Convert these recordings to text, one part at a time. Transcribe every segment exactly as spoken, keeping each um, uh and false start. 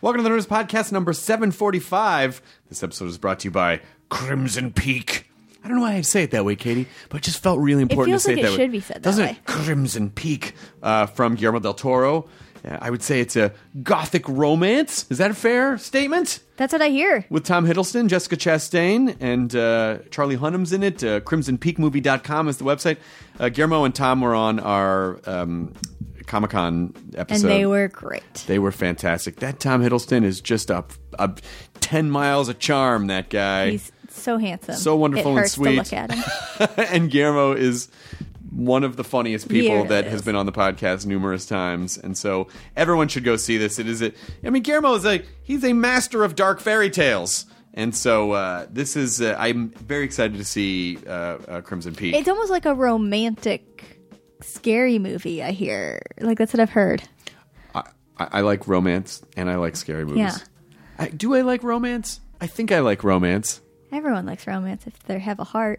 Welcome to the Nerdist Podcast number seven forty-five. This episode is brought to you by Crimson Peak. I don't know why I say it that way, Katie, but it just felt really important to say like it that it way. should be said that Doesn't way. it? Crimson Peak uh, from Guillermo del Toro. Uh, I would say it's a gothic romance. Is that a fair statement? That's what I hear. With Tom Hiddleston, Jessica Chastain, and uh, Charlie Hunnam's in it. Uh, crimson peak movie dot com is the website. Uh, Guillermo and Tom were on our um, Comic-Con episode. And they were great. They were fantastic. That Tom Hiddleston is just a, a ten miles of charm, that guy. He's so handsome. So wonderful it and hurts sweet. to look at him. And Guillermo is one of the funniest people He that is. has been on the podcast numerous times. And so everyone should go see this. It is a, I mean, Guillermo is a, he's a master of dark fairy tales. And so uh, this is, uh, I'm very excited to see uh, uh, Crimson Peak. It's almost like a romantic, scary movie, I hear. Like, that's what I've heard. I, I, I like romance and I like scary movies. Yeah. I, do I like romance? I think I like romance. Everyone likes romance if they have a heart.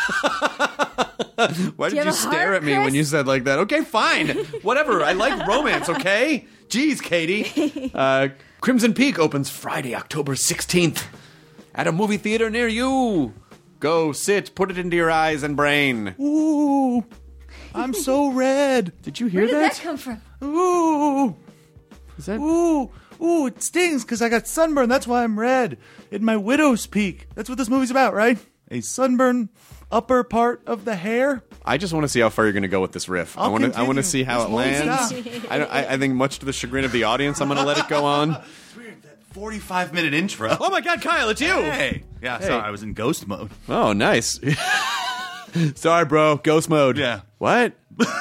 Why did you you, have a stare heart, at me when Chris? you said like that? Okay, fine. Whatever. I like romance, okay? Jeez, Katie. Uh, Crimson Peak opens Friday, October sixteenth at a movie theater near you. Go sit, put it into your eyes and brain. Ooh, I'm so red. Did you hear Where did that? that come from? Ooh, Is that? ooh, ooh, it stings because I got sunburn. That's why I'm red. In my widow's peak. That's what this movie's about, right? A sunburn upper part of the hair. I just want to see how far you're going to go with this riff. I I'll want to. I want to continue. see how This it won't lands. stop. I, don't, I, I think, much to the chagrin of the audience, I'm going to let it go on. It's weird, that forty-five minute intro. Oh my God, Kyle, it's you! Hey. Yeah, Hey. sorry, I was in ghost mode. Oh, nice. Sorry, bro. Ghost mode. Yeah. What?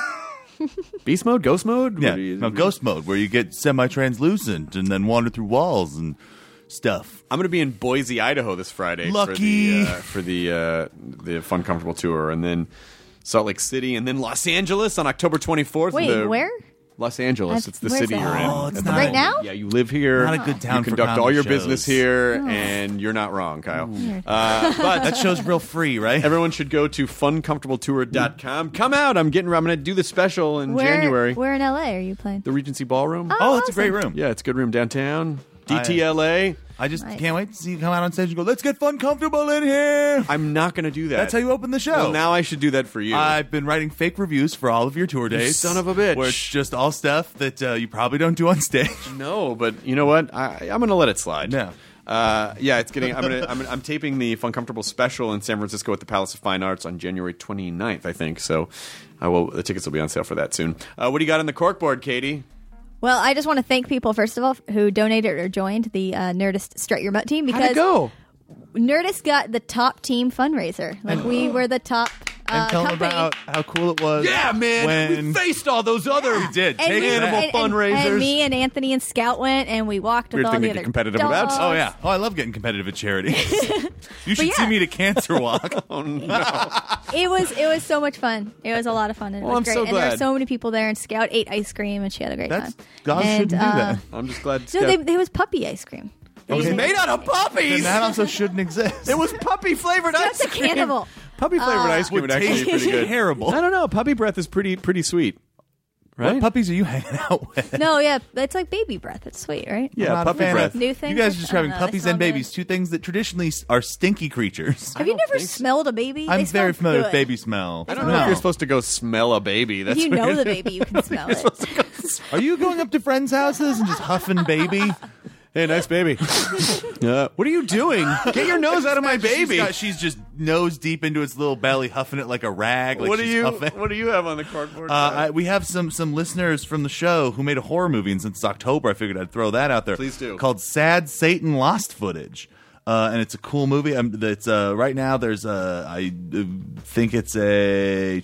Beast mode? Ghost mode? Yeah, What do you- no, ghost mode, where you get semi-translucent and then wander through walls and stuff. I'm going to be in Boise, Idaho this Friday Lucky. for the uh, for the uh, the Fun Comfortable tour, and then Salt Lake City, and then Los Angeles on October twenty-fourth. Wait, the, where? Los Angeles. That's- It's the where's city that? you're in. Oh, it's at the not- Right moment. now? Yeah, you live here. Not a good town You for conduct all comedy your shows. business here, Oh. and you're not wrong, Kyle. Uh, but That show's real free, right? everyone should go to fun comfortable tour dot com. Come out. I'm getting. I'm going to do the special in Where, January. Where in L A are you playing? The Regency Ballroom. Oh, that's a great awesome. room. Yeah, it's a good room downtown. I- D T L A. I just Nice. can't wait to see you come out on stage and go, let's get fun comfortable in here. I'm not going to do that. That's how you open the show. Well, now I should do that for you. I've been writing fake reviews for all of your tour days. son of a bitch. Where it's just all stuff that uh, you probably don't do on stage. No, but you know what? I, I'm going to let it slide. No. Uh, yeah, it's getting. I'm gonna. I'm, I'm taping the Fun Comfortable special in San Francisco at the Palace of Fine Arts on January twenty-ninth, I think. So, I will. The tickets will be on sale for that soon. Uh, what do you got on the corkboard, Katie? Well, I just want to thank people, first of all, who donated or joined the uh, Nerdist Strut Your Butt team, How'd because it go? Nerdist got the top team fundraiser. Like, we were the top uh, and tell them company. about how cool it was. Yeah, man. When We faced all those other. We did. And Take me, animal and, and- fundraisers. and me and Anthony and Scout went, and we walked with Weird all thing the to other get competitive about. dogs. Oh, yeah. Oh, I love getting competitive at charity. You should yeah. see me at a cancer walk. Oh no! It was it was so much fun. It was a lot of fun. And it Well, was I'm great. so And there were glad. so many people there, and Scout ate ice cream, and she had a great That's time. dogs and, shouldn't do uh, that. I'm just glad. No, Scott- they, there was puppy ice cream. They it was used- made out of Then puppies. that also shouldn't exist. It was puppy flavored ice That's a cream. cannibal. Puppy flavored ice cream would would actually taste be pretty good. terrible. I don't know. Puppy breath is pretty pretty sweet, right? What puppies are you hanging out with? No, yeah, it's like baby breath. It's sweet, right? Yeah, I'm not a puppy fan breath. of- New thing? You guys I are describing don't know, they puppies smell and babies, good. two things that traditionally are stinky creatures. Have you don't never think so. smelled a baby? I'm They very smell familiar good. with baby smell. I don't know if you're supposed to go smell a baby. If That's you know weird. the baby, you can smell it. Are you going up to friends' houses and just huffing baby? Hey, nice baby. uh, what are you doing? Get your nose out of my baby. She's, got, she's just nose deep into its little belly, huffing it like a rag. Like what do she's you? huffing. What do you have on the cardboard? Uh, I, we have some some listeners from the show who made a horror movie, and since October, I figured I'd throw that out there. Please do. Called "Sad Satan Lost Footage," uh, and it's a cool movie. Um, it's uh, right now. There's a I uh, think it's a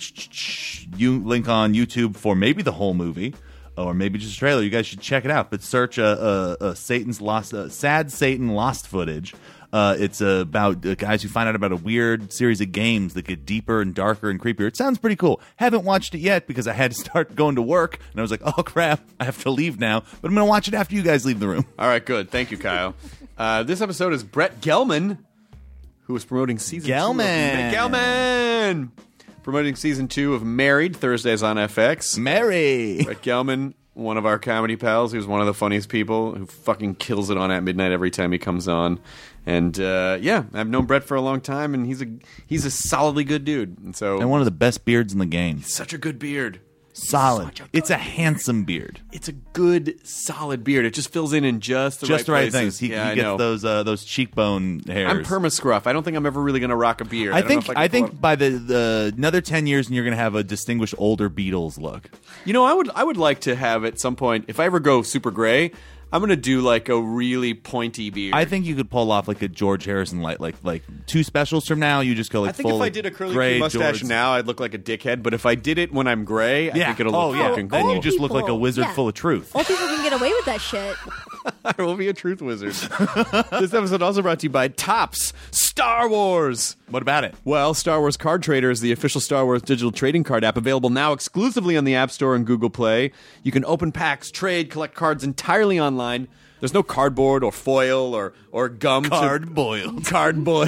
you link on YouTube for maybe the whole movie. Or maybe just a trailer. You guys should check it out. But search uh, uh, uh, Satan's lost, uh, sad Satan lost footage. Uh, it's uh, about uh, guys who find out about a weird series of games that get deeper and darker and creepier. It sounds pretty cool. Haven't watched it yet because I had to start going to work, and I was like, "Oh crap, I have to leave now." But I'm going to watch it after you guys leave the room. All right, good. Thank you, Kyle. Uh, this episode is Brett Gelman, who was promoting season Gelman. two. Of, Gelman. Promoting season two of Married, Thursdays on F X. Mary. Brett Gelman one of our comedy pals, who's one of the funniest people, who fucking kills it on At Midnight every time he comes on. And uh, yeah, I've known Brett for a long time, and he's a he's a solidly good dude. And so, And one of the best beards in the game. such a good beard. Solid. Such a It's a handsome beard. It's a good, solid beard. It just fills in in just the Just right the right places. things. He, yeah, he I gets know. those uh, those cheekbone hairs. I'm perma-scruff. I don't think I'm ever really going to rock a beard. I don't know think if can I pull think it- by the, the another ten years, and you're going to have a distinguished older Beatles look. You know, I would I would like to have at some point, if I ever go super gray, I'm going to do like a really pointy beard. I think you could pull off like a George Harrison light, like like two specials from now. You just go like I think full if I did a curly gray mustache George. now, I'd look like a dickhead. But if I did it when I'm gray, I yeah. think it'll oh look yeah. fucking Then cool. you just look like a People. wizard Yeah. full of truth. Old people can get away with that shit. I will be a truth wizard. This episode also brought to you by Topps Star Wars. What about it? Well, Star Wars Card Trader is the official Star Wars digital trading card app, available now exclusively on the App Store and Google Play. You can open packs, trade, collect cards entirely online. There's no cardboard or foil or, or gum. Card to, boiled. Card boiled.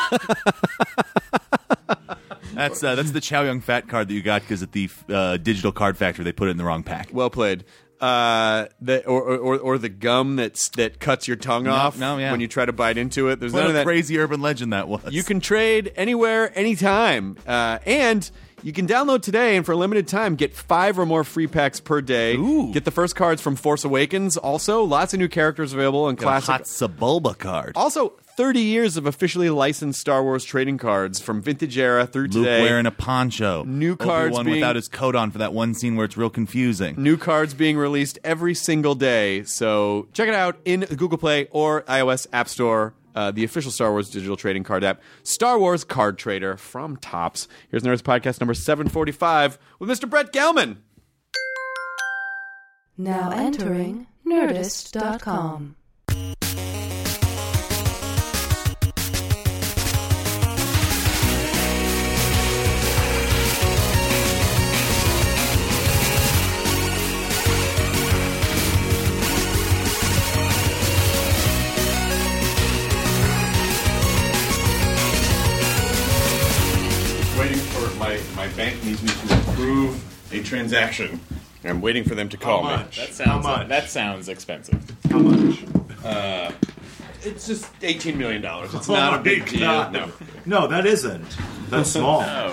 That's uh, that's the Chow Yun Fat card that you got because at the uh, digital card factory they put it in the wrong pack. Well played. Uh, the, or, or or the gum that's that cuts your tongue No, off no, yeah. when you try to bite into it. There's What none a of that. crazy urban legend that was. You can trade anywhere, anytime, uh, and you can download today and for a limited time get five or more free packs per day. Ooh. Get the first cards from Force Awakens. Also, lots of new characters available and Got a classic. hot Sebulba card. Also, thirty years of officially licensed Star Wars trading cards from vintage era through Luke today. wearing a poncho. New cards Obi-Wan being- without his coat on for that one scene where it's real confusing. New cards being released every single day. So check it out in Google Play or iOS App Store. Uh, the official Star Wars digital trading card app, Star Wars Card Trader from Topps. Here's Nerds Podcast number seven forty-five with Mister Brett Gelman. Now entering Nerdist dot com. Waiting for my, my bank needs me to approve a transaction. I'm waiting for them to call me. That sounds much? that sounds expensive. How much? It's just eighteen million dollars. It's Oh not a my big deal. God. No. No, that isn't. That's small. No,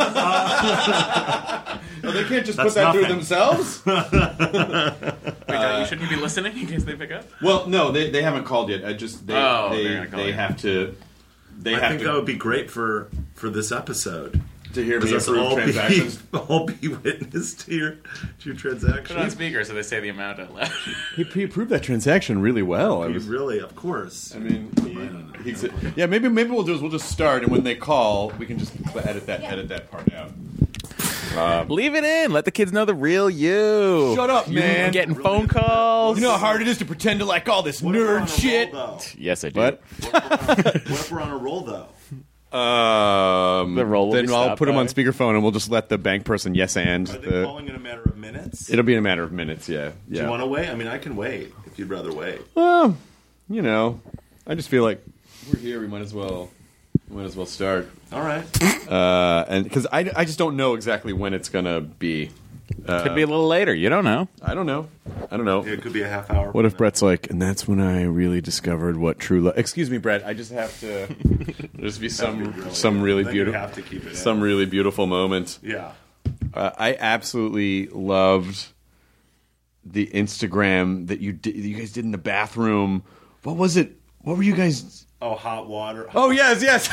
they can't just That's put that through nothing. themselves. Wait, don't you, shouldn't you be listening in case they pick up? Well, no, they, they haven't called yet. I just they Oh, they, they're gonna call they you. have to they I have think to, that would be great for for this episode. to hear me Because approve all be, transactions. all be witness to your to your Put it on transaction. speaker so they say the amount out loud. He, he approved that transaction really well. I You was, really, of course. I mean, he, he's, yeah. Maybe maybe we'll do is we'll just start, and when they call, we can just edit that edit that part out. Leave it in. Let the kids know the real you. Shut up, man. Getting phone calls. You know how hard it is to pretend to like all this What if we're on a nerd shit. roll, Yes, I do. What? though? What if we're on a roll though? Um, The roll will then be I'll stopped put him by- on speakerphone, and we'll just let the bank person yes and. Are they The, calling in a matter of minutes? it'll be in a matter of minutes. Yeah, yeah. Do you want to wait? I mean, I can wait if you'd rather wait. Well, you know, I just feel like we're here. We might as well, we might as well start. All right. Uh, and because I, I just don't know exactly when it's gonna be. Uh, Could be a little later. You don't know. I don't know. I don't know. It could be a half hour. What if Brett's like, and that's when I really discovered what true love. Excuse me, Brett. I just have to. There's be some That'd be really some good. really Then you beautiful have to keep it some in. really beautiful moment. Yeah. Uh, I absolutely loved the Instagram that you did, you guys did in the bathroom. What was it? What were you guys? Oh, hot water. Oh yes, yes.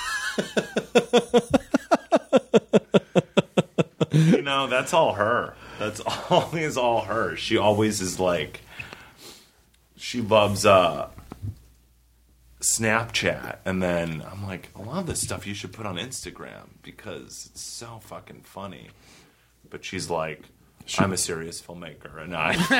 You know, that's all her. That's always all her. She always is like, she loves uh, Snapchat. And then I'm like, a lot of this stuff you should put on Instagram because it's so fucking funny. But she's like, I'm a serious filmmaker. And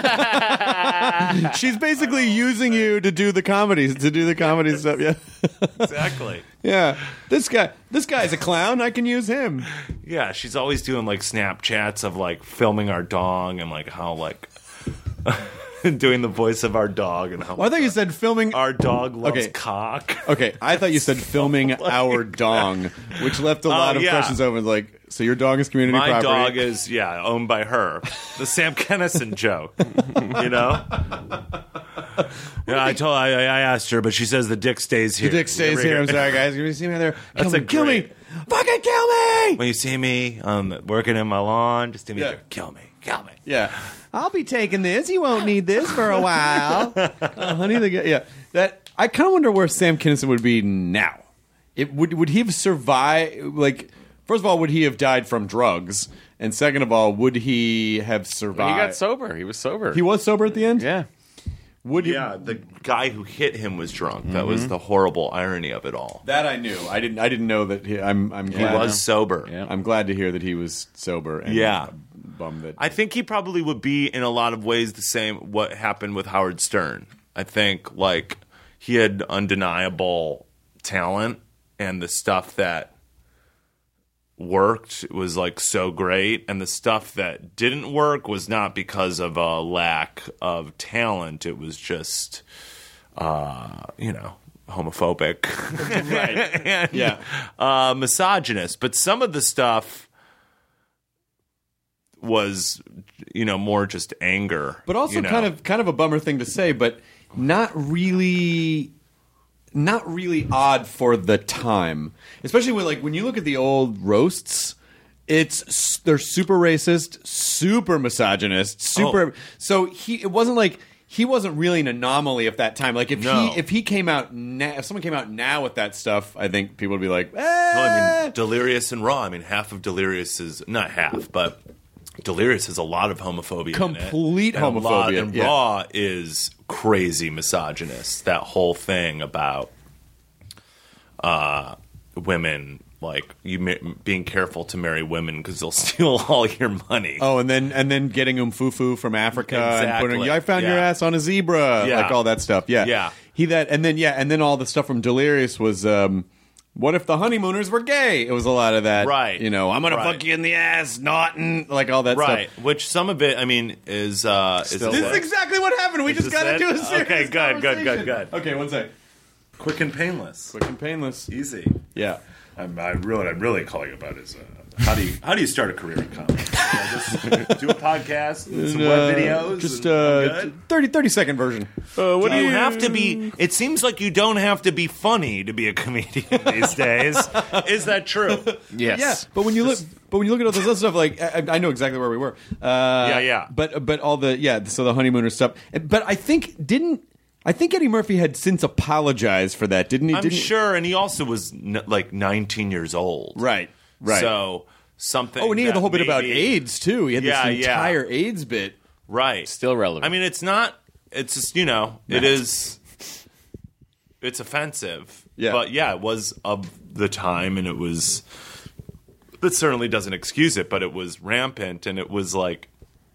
I. She's basically using you to do the comedies, to do the comedy stuff. Yeah, Exactly. yeah. This guy, this guy's a clown. I can use him. Yeah, she's always doing like Snapchats of like filming our dog and like how like doing the voice of our dog and how Well, I thought you said filming. our dog loves Okay. cock. Okay, I thought you said filming our dong, which left a lot of yeah. questions open. Like, So your dog is community My property. dog is, yeah, owned by her. The Sam Kinison joke, you know? Yeah, I told I, I asked her, but she says the dick stays here. The dick stays here. I'm sorry, guys. You see me there? Kill That's me. a Kill me. great- Fucking kill me. When you see me um, working in my lawn, just Yeah. immediately kill me, kill me. Yeah. I'll be taking this. You won't need this for a while. Oh, honey, the guy. Yeah. That I kind of wonder where Sam Kinison would be now. It would would he have survived? Like, first of all, would he have died from drugs? And second of all, would he have He survived? got sober. He was sober. He was sober at the end. Yeah. Would he? Yeah, the guy who hit him was drunk. That was the horrible irony of it all. That I knew. I didn't. I didn't know that. He, I'm. I'm He glad. was sober. Yeah. I'm glad to hear that he was sober. And Yeah. bummed that. I think he probably would be in a lot of ways the same what happened with Howard Stern. I think like he had undeniable talent and the stuff that worked was like so great and the stuff that didn't work was not because of a lack of talent. It was just uh, you know, homophobic. Right. and, Yeah. uh, misogynist. But some of the stuff was, you know, more just anger. But also you know? kind of kind of a bummer thing to say, but not really not really odd for the time. Especially when like when you look at the old roasts, it's they're super racist, super misogynist, super Oh. so he it wasn't like he wasn't really an anomaly of that time. Like if No. he if he came out now, if someone came out now with that stuff, I think people would be like, eh. Well, I mean, Delirious and Raw. I mean, half of Delirious is not half, but Delirious has a lot of homophobia. Complete in it. And a lot- homophobia, and yeah. Raw is crazy misogynist. That whole thing about uh, women, like you ma- being careful to marry women because they'll steal all your money. Oh, and then and then getting umfufu from Africa and putting, Exactly. I found your Yeah. ass on a zebra, Yeah. like all that stuff. Yeah, Yeah. He that and then yeah, and then all the stuff from Delirious was, um, what if the honeymooners were gay? It was a lot of that, Right. You know, I'm gonna Right. fuck you in the ass, Naughton, like all that Right, stuff. which some of it, I mean, is uh, is Still This what? is exactly what happened. We Is just this got it? to do a serious Okay, good, good, good, conversation. good. Okay, one sec. quick and painless, Quick and painless. easy. Yeah. I'm, I really, what I'm really calling about is uh, how do you how do you start a career in comedy? You know, just do a podcast, some Uh, web videos, just and I'm uh, good? thirty, thirty second version. Uh, what do you have to be? It seems like you don't have to be funny to be a comedian these days. Is that true? Yes. Yeah, but when you look, but when you look at all this other stuff, like I, I know exactly where we were. Uh, Yeah, yeah. But but all the yeah, so the honeymooner stuff. But I think didn't I think Eddie Murphy had since apologized for that, didn't he? I'm didn't he? sure, and he also was n- like nineteen years old, Right, right. So something. Oh, and he had the that whole bit about maybe- AIDS too. He had Yeah, this yeah. entire AIDS bit. right? Still relevant. I mean, it's not. It's just you know, it Nah. is. It's offensive, Yeah. but yeah, it was of the time, and it was. That certainly doesn't excuse it, but it was rampant, and it was like.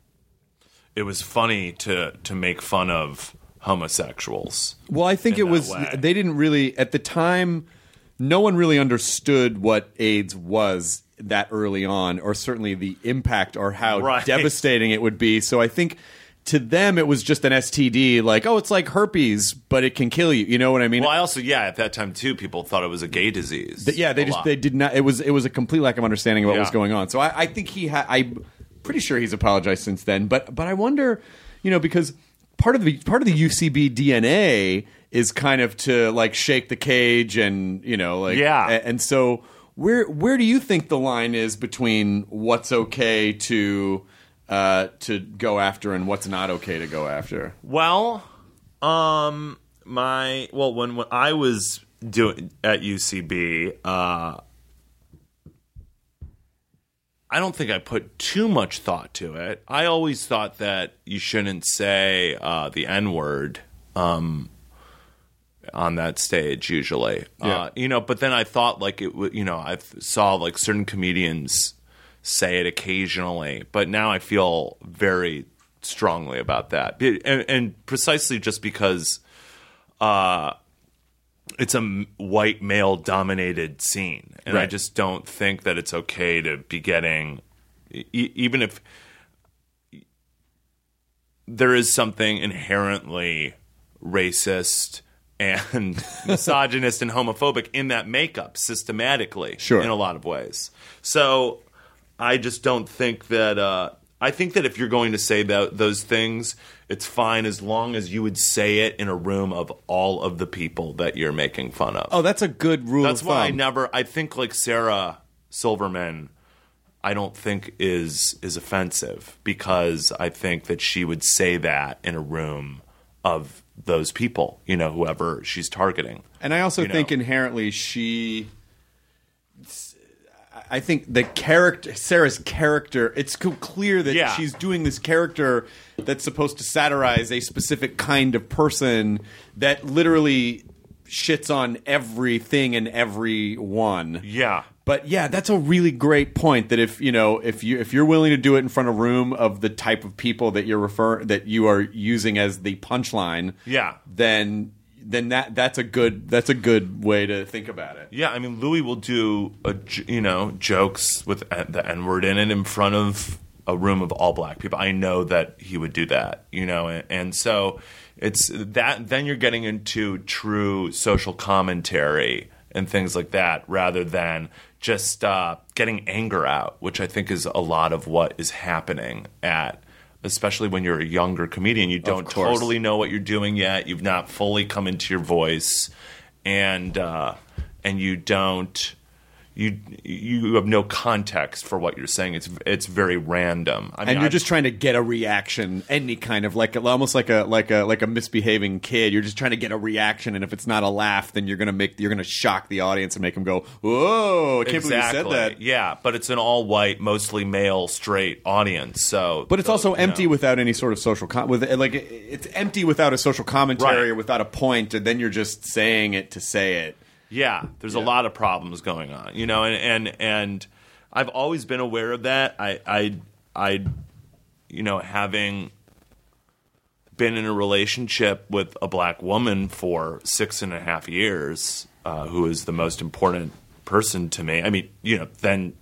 It was funny to to make fun of homosexuals. Well, I think in it that was. way. They didn't really at the time. No one really understood what AIDS was that early on, or certainly the impact or how Right. devastating it would be. So I think to them it was just an S T D, like, oh, it's like herpes, but it can kill you. You know what I mean? Well, I also yeah, at that time too, people thought it was a gay disease. Th- yeah, they A just lot. they did not. It was it was a complete lack of understanding of what Yeah. was going on. So I, I think he had. I'm pretty sure he's apologized since then. But but I wonder, you know, because part of the part of the U C B D N A is kind of to like shake the cage and you know like Yeah. a- and so where where do you think the line is between what's okay to uh, to go after and what's not okay to go after? Well, um, my well, when, when I was doing at U C B, uh, I don't think I put too much thought to it. I always thought that you shouldn't say uh, the N word um, on that stage. Usually, Yeah. uh, you know. But then I thought like it would. You know, I saw like certain comedians say it occasionally, but now I feel very strongly about that, and, and precisely just because uh, it's a m- white male dominated scene, and I Right. just don't think that it's okay to be getting, e- even if there is something inherently racist and misogynist and homophobic in that makeup systematically Sure. in a lot of ways. So I just don't think that. Uh, I think that if you're going to say that, those things, it's fine as long as you would say it in a room of all of the people that you're making fun of. Oh, that's a good rule That's of why I thumb. never. I think like Sarah Silverman, I don't think is is offensive because I think that she would say that in a room of those people, you know, whoever she's targeting. And I also you know. think inherently she. I think the character, Sarah's character, it's co- clear that Yeah. she's doing this character that's supposed to satirize a specific kind of person that literally shits on everything and everyone. Yeah. But yeah, that's a really great point. That if you know, if you if you're willing to do it in front of a room of the type of people that you're refer that you are using as the punchline, Yeah. then then that that's a good that's a good way to think about it. Yeah, I mean, Louis will do a, j- you know jokes with the N word in it in front of a room of all black people. I know that he would do that, you know, and, and so it's that. Then you're getting into true social commentary and things like that, rather than just uh, getting anger out, which I think is a lot of what is happening at. Especially when you're a younger comedian, you don't course. totally know what you're doing yet. You've not fully come into your voice, and uh, and you don't you you have no context for what you're saying. It's it's very random. I mean, And you're I've- just trying to get a reaction, any kind of like almost like a like a like a misbehaving kid. You're just trying to get a reaction, and if it's not a laugh, then you're gonna make you're gonna shock the audience and make them go, "Whoa! I can't exactly. believe you said that." Yeah, but it's an all white, mostly male, straight audience. So, But it's so, also you empty know. without any sort of social com- with like it's empty without a social commentary Right. or without a point, and then you're just saying it to say it. Yeah, there's Yeah. a lot of problems going on, you know, and and, and I've always been aware of that. I, I, I, you know, having been in a relationship with a black woman for six and a half years, uh, who is the most important person to me. I mean, you know, then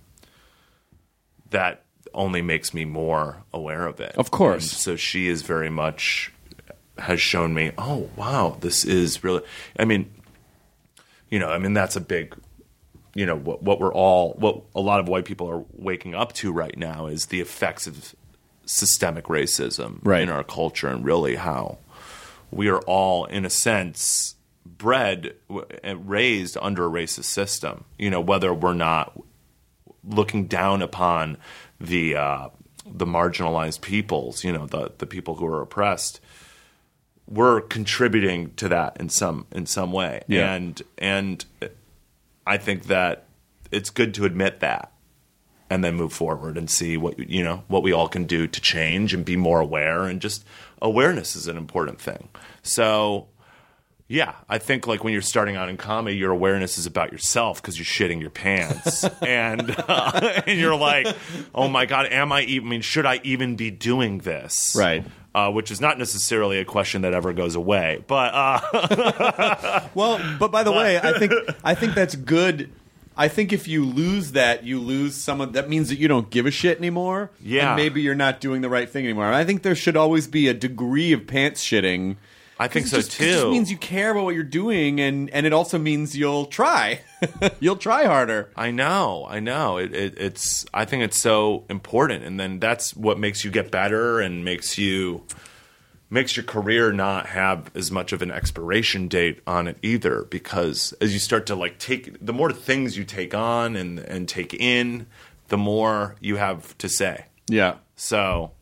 that only makes me more aware of it. Of course. And so she is very much has shown me, oh wow, this is really. I mean. You know, I mean, that's a big, you know, what, what we're all, what a lot of white people are waking up to right now is the effects of systemic racism Right. in our culture, and really how we are all, in a sense, bred w- and raised under a racist system. You know, whether we're not looking down upon the uh, the marginalized peoples, you know, the the people who are oppressed. We're contributing to that in some in some way, Yeah. and and I think that it's good to admit that, and then move forward and see what you know what we all can do to change and be more aware. And just awareness is an important thing. So, yeah, I think like when you're starting out in comedy, your awareness is about yourself because you're shitting your pants, and uh, and you're like, oh my god, am I even? I mean, should I even be doing this? Right. Uh, which is not necessarily a question that ever goes away, but uh, Well, but by the way, I think I think that's good. I think if you lose that, you lose some of that means that you don't give a shit anymore. Yeah. And maybe you're not doing the right thing anymore. And I think there should always be a degree of pants shitting. I think 'Cause so it just, It just too. means you care about what you're doing, and, and it also means you'll try. You'll try harder. I know, I know. It, it, it's. I think it's so important, and then that's what makes you get better and makes you makes your career not have as much of an expiration date on it either. Because as you start to like take, the more things you take on and and take in, the more you have to say. Yeah. So,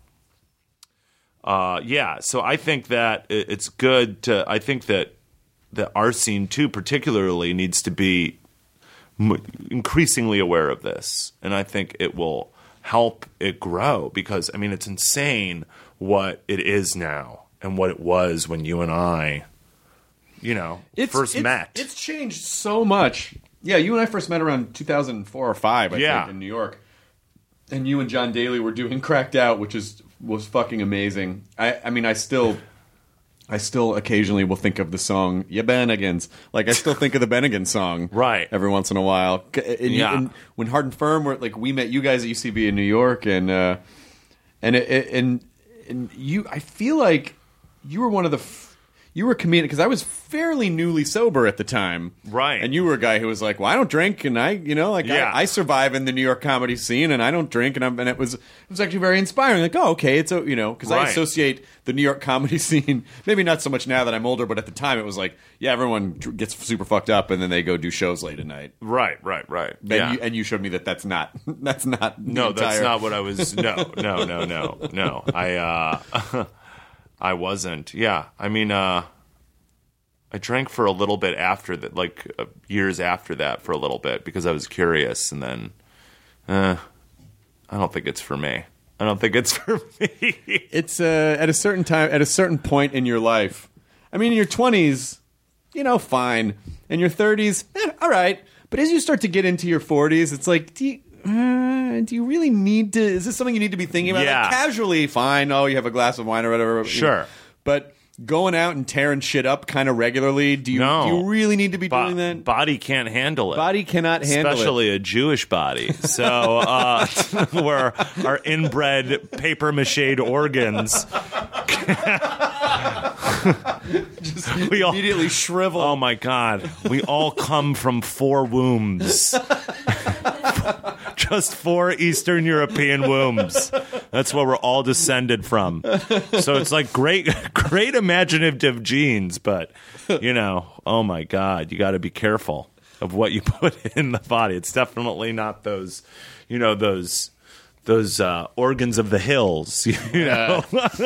uh, yeah. So I think that it, it's good to. I think that that our scene too, particularly, needs to be m- increasingly aware of this, and I think it will help it grow because I mean it's insane what it is now and what it was when you and I, you know, first it's, met. It's changed so much. Yeah, you and I first met around two thousand four or five, I Yeah. think, in New York. And you and John Daly were doing Cracked Out, which is was fucking amazing. I, I mean, I still, I still occasionally will think of the song "Ya Bennigan's." Like, I still think of the Bennigan song, Right. every once in a while. And, you- Yeah. and when Hard and Firm were like, we met you guys at U C B in New York, and uh, and it, it- and and you, I feel like you were one of the. F- you were a comedian because I was fairly newly sober at the time, Right. And you were a guy who was like, "Well, I don't drink, and I, you know, like Yeah. I, I survive in the New York comedy scene, and I don't drink," and I'm, and it was it was actually very inspiring. Like, oh, okay, it's a, you know, because I Right. associate the New York comedy scene, maybe not so much now that I'm older, but at the time it was like, yeah, everyone dr- gets super fucked up, and then they go do shows late at night. Right, right, right. And, yeah. you, and you showed me that that's not that's not the No, that's entire- not what I was. No, no, no, no, no. I, uh, I wasn't. Yeah, I mean, uh, I drank for a little bit after that, like uh, years after that, for a little bit because I was curious, and then, uh, I don't think it's for me. I don't think it's for me. It's uh, at a certain time, at a certain point in your life. I mean, in your twenties, you know, fine. In your thirties, eh, all right. But as you start to get into your forties, it's like, do you, uh, do you really need to? Is this something you need to be thinking about? Yeah. Like, casually, fine. Oh, you have a glass of wine or whatever. Sure. But going out and tearing shit up kind of regularly, do you, No. do you really need to be Bo- doing that? Body can't handle it. Body cannot handle it. Especially a Jewish body. So, uh, where our inbred paper mached organs. we all, Immediately shrivel. oh my God. We all come from four wombs. Just four Eastern European wombs. That's where we're all descended from. So it's like great, great imaginative genes, but, you know, oh my God, you got to be careful of what you put in the body. It's definitely not those, you know, those those uh, organs of the hills. You know,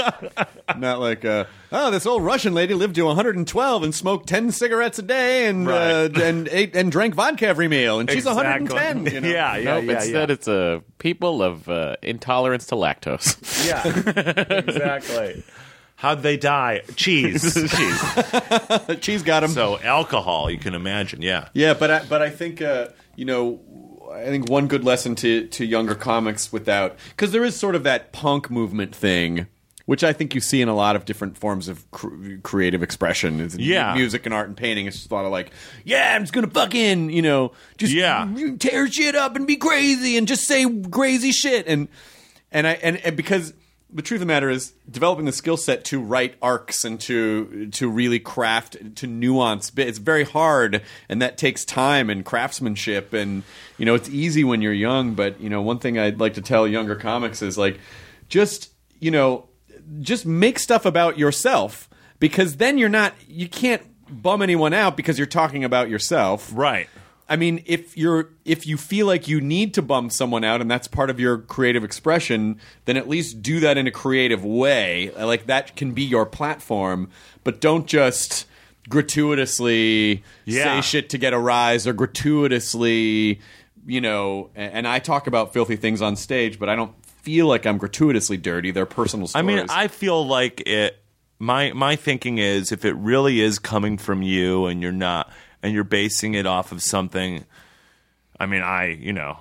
Not like, uh, oh, this old Russian lady lived to one hundred twelve and smoked ten cigarettes a day and Right. uh, and ate and drank vodka every meal, and she's Exactly. one hundred ten. You know? Yeah, yeah, Nope, yeah, instead yeah. it's a people of uh, intolerance to lactose. Yeah, exactly. How'd they die? Cheese. Cheese. She's got him. So alcohol, you can imagine. Yeah. Yeah, but I, but I think uh, you know, I think one good lesson to to younger comics without, because there is sort of that punk movement thing, which I think you see in a lot of different forms of cr- creative expression. It's Yeah. music and art and painting. It's just a lot of like, yeah, I'm just gonna fucking, you know, just Yeah. tear shit up and be crazy and just say crazy shit and and I and, and because. The truth of the matter is, developing the skill set to write arcs and to to really craft, to nuance bit, it's very hard, and that takes time and craftsmanship. And you know, it's easy when you're young, but you know, one thing I'd like to tell younger comics is like, just you know, just make stuff about yourself, because then you're not, you can't bum anyone out because you're talking about yourself, Right. I mean, if you're if you feel like you need to bum someone out and that's part of your creative expression, then at least do that in a creative way. Like that can be your platform, but don't just gratuitously Yeah. say shit to get a rise or gratuitously, you know. And, and I talk about filthy things on stage, but I don't feel like I'm gratuitously dirty. They're personal I stories. mean, I feel like it. My my thinking is, if it really is coming from you, and you're not, and you're basing it off of something. I mean, I you know,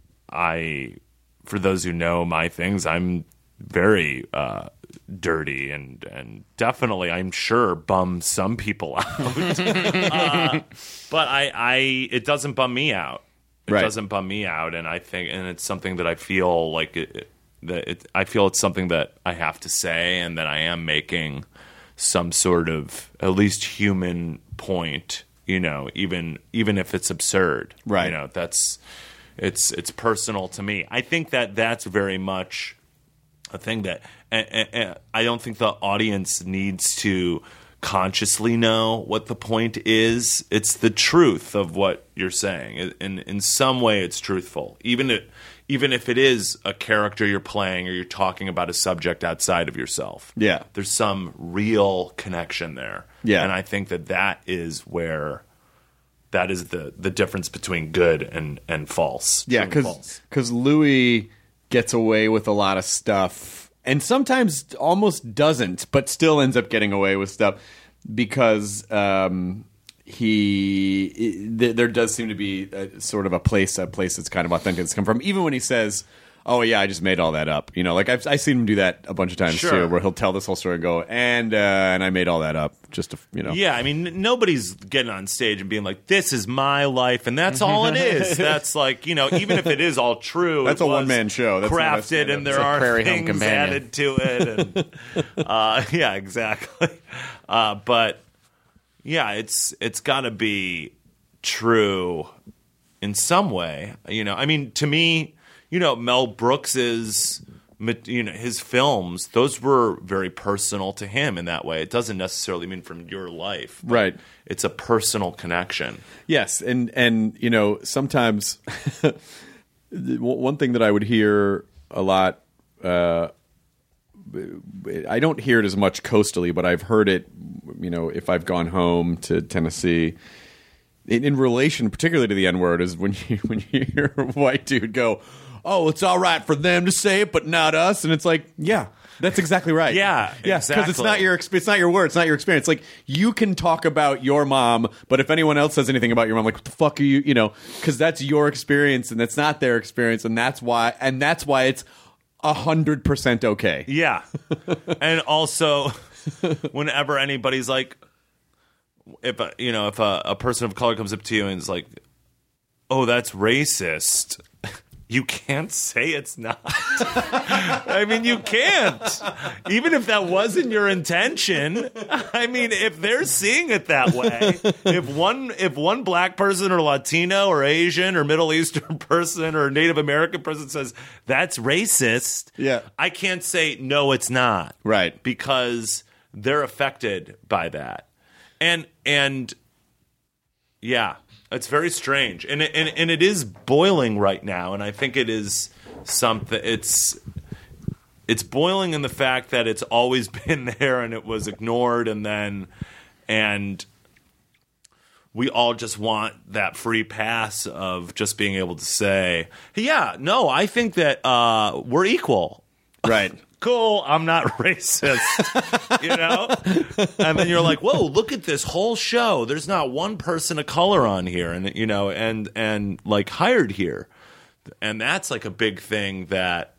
I for those who know my things, I'm very uh, dirty and and definitely, I'm sure, bum some people out. uh, but I I it doesn't bum me out. It Right. doesn't bum me out, and I think, and it's something that I feel like it. it that it, I feel it's something that I have to say, and that I am making some sort of at least human point, you know, even even if it's absurd, Right. You know, that's it's it's personal to me. I think that that's very much a thing that and, and, and I don't think the audience needs to consciously know what the point is. It's the truth of what you're saying. In in some way, it's truthful, even if even if it is a character you're playing or you're talking about a subject outside of yourself. Yeah. There's some real connection there. Yeah. And I think that that is where that is the, the difference between good and, and false. Yeah, True and false. because Louis gets away with a lot of stuff, and sometimes almost doesn't, but still ends up getting away with stuff because um, he th- there does seem to be a, sort of a place a place that's kind of authentic that's come from. Even when he says, oh yeah, I just made all that up. You know, like I've I seen him do that a bunch of times Sure. too, where he'll tell this whole story and go, and uh, and I made all that up just to, you know. Yeah, I mean, n- nobody's getting on stage and being like, "This is my life," and that's all it is. That's like, you know, even if it is all true, That's it a was one-man show. That's not a crafted, stand-up. and there It's a are Prairie Home things Companion. added to it. And, uh, yeah, exactly. Uh, but yeah, it's it's got to be true in some way. You know, I mean, to me, you know, Mel Brooks's, you know, his films, those were very personal to him in that way. It doesn't necessarily mean from your life, but Right. It's a personal connection. Yes, and and you know sometimes one thing that I would hear a lot. Uh, I don't hear it as much coastally, but I've heard it. You know, if I've gone home to Tennessee, in, in relation, particularly to the N word, is when you when you hear a white dude go, "Oh, it's all right for them to say it, but not us," and it's like, yeah. That's exactly right. Yeah, yeah, because it's exactly. not your exp- it's not your word, it's not your experience. Like you can talk about your mom, but if anyone else says anything about your mom, like what the fuck are you, you know? Because that's your experience, and that's not their experience, and that's why, and that's why it's a hundred percent okay. Yeah. And also, whenever anybody's like, if a, you know, if a, a person of color comes up to you and is like, "Oh, that's racist," you can't say it's not. I mean, you can't. Even if that wasn't your intention. I mean, if they're seeing it that way, if one if one black person or Latino or Asian or Middle Eastern person or Native American person says that's racist, Yeah. I can't say no, it's not. Right. Because they're affected by that. And and yeah. It's very strange, and it, and and it is boiling right now. And I think it is something. It's it's boiling in the fact that it's always been there, and it was ignored, and then and we all just want that free pass of just being able to say, "Yeah, no, I think that uh, we're equal." Right. Cool, I'm not racist, you know? And then you're like, whoa, look at this whole show. There's not one person of color on here, and you know, and and like hired here. And that's like a big thing that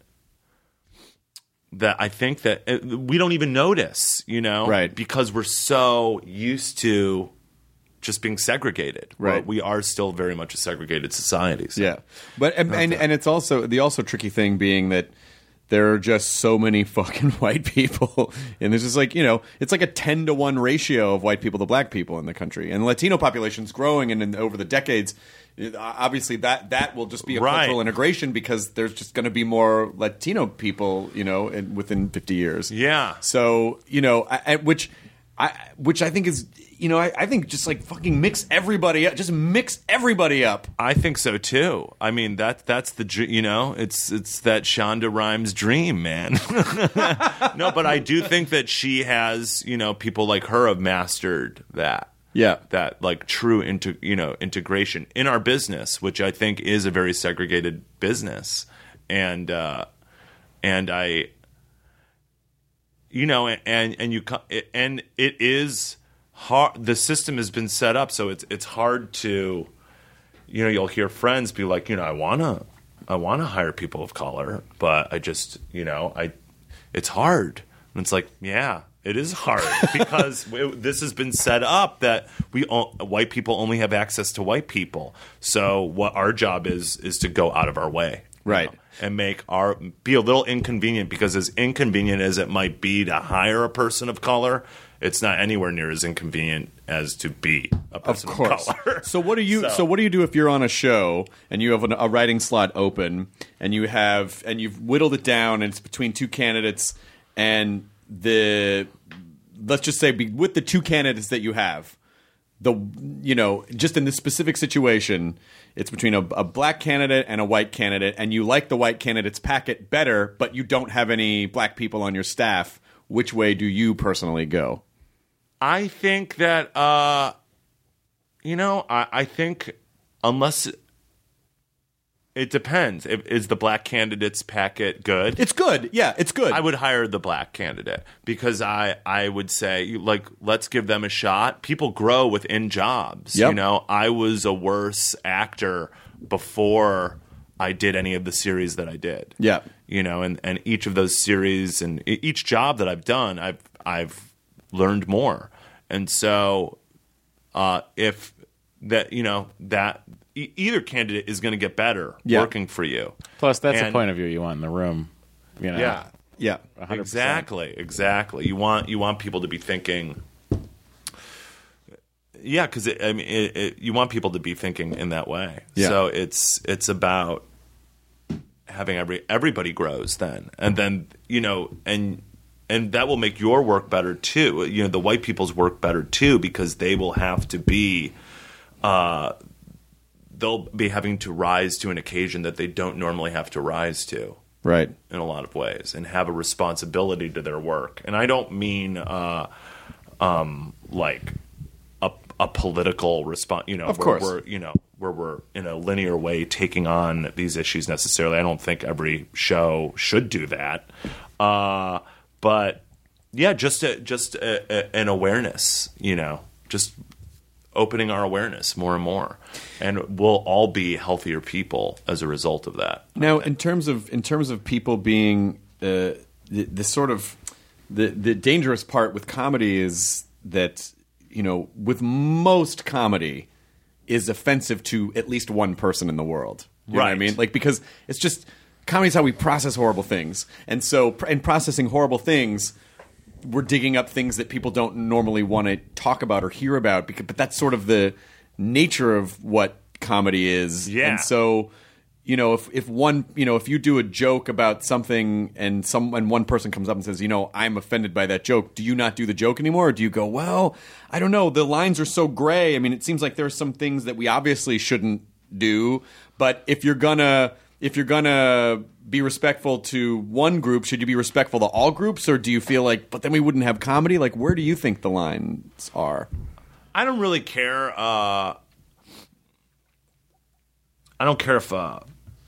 that I think that uh, we don't even notice, you know? Right. Because we're so used to just being segregated. Right. Well, we are still very much a segregated society. So. Yeah, but and, and and it's also the also tricky thing being that there are just so many fucking white people, and there's just like, you know, it's like a ten to one ratio of white people to black people in the country, and the Latino population's growing, and in, over the decades, it- obviously that that will just be a Right. cultural integration because there's just going to be more Latino people, you know, in, within fifty years. Yeah. So you know, I, I, which I which I think is. You know, I, I think just like fucking mix everybody up. Just mix everybody up. I think so too. I mean that that's the dr- you know it's it's that Shonda Rhimes dream, man. No, but I do think that she has, you know, people like her have mastered that. Yeah. That like true into you know integration in our business, which I think is a very segregated business, and uh, and I, you know, and and you co- and it is. Hard, the system has been set up so it's it's hard to, you know, you'll hear friends be like, you know, I wanna I wanna hire people of color, but I just, you know, I it's hard. And it's like, yeah, it is hard because it, this has been set up that we o- white people only have access to white people. So what our job is is to go out of our way, you Right. know, and make our be a little inconvenient, because as inconvenient as it might be to hire a person of color, it's not anywhere near as inconvenient as to be a Of person of, course. color. So what do you? So. So- what do you do if you're on a show and you have an, a writing slot open and you have and you've whittled it down and it's between two candidates and the let's just say be, with the two candidates that you have, the you know just in this specific situation, it's between a, a black candidate and a white candidate, and you like the white candidate's packet better, but you don't have any black people on your staff. Which way do you personally go? I think that, uh, you know, I, I think unless it depends. If, is the black candidate's packet good? It's good. Yeah, it's good. I would hire the black candidate because I, I would say, like, let's give them a shot. People grow within jobs. Yep. You know, I was a worse actor before I did any of the series that I did. Yeah. You know, and, and each of those series and e- each job that I've done, I've I've learned more. And so uh, if that, you know, that e- either candidate is going to get better Yeah. working for you. Plus, that's And- the point of view you want in the room. You know? Yeah. Yeah. one hundred percent. Exactly, exactly. You want you want people to be thinking, yeah, because I mean, it, it, you want people to be thinking in that way. Yeah. So it's it's about having every everybody grows then, and then you know, and and that will make your work better too. You know, the white people's work better too, because they will have to be. Uh, they'll be having to rise to an occasion that they don't normally have to rise to. Right. In a lot of ways, and have a responsibility to their work. And I don't mean uh, um, like a, a political response, you know, Of where course. we're, you know, where we're in a linear way taking on these issues necessarily. I don't think every show should do that. Uh, but yeah, just a, just a, a, an awareness, you know, just opening our awareness more and more, and we'll all be healthier people as a result of that. Now, in terms of in terms of people being uh, the, the sort of the the dangerous part with comedy is that, you know, with most comedy is offensive to at least one person in the world. You know what I Right. mean? Like, because it's just comedy's how we process horrible things, and so in processing horrible things, we're digging up things that people don't normally want to talk about or hear about. Because, but that's sort of the nature of what comedy is. Yeah. And so, you know, if if one, you know, if you do a joke about something and some and one person comes up and says, you know, I'm offended by that joke, do you not do the joke anymore? Or do you go, well, I don't know, the lines are so gray. I mean, it seems like there's some things that we obviously shouldn't do, but if you're gonna if you're gonna be respectful to one group, should you be respectful to all groups, or do you feel like, but then we wouldn't have comedy? Like, where do you think the lines are? I don't really care. Uh, I don't care if uh,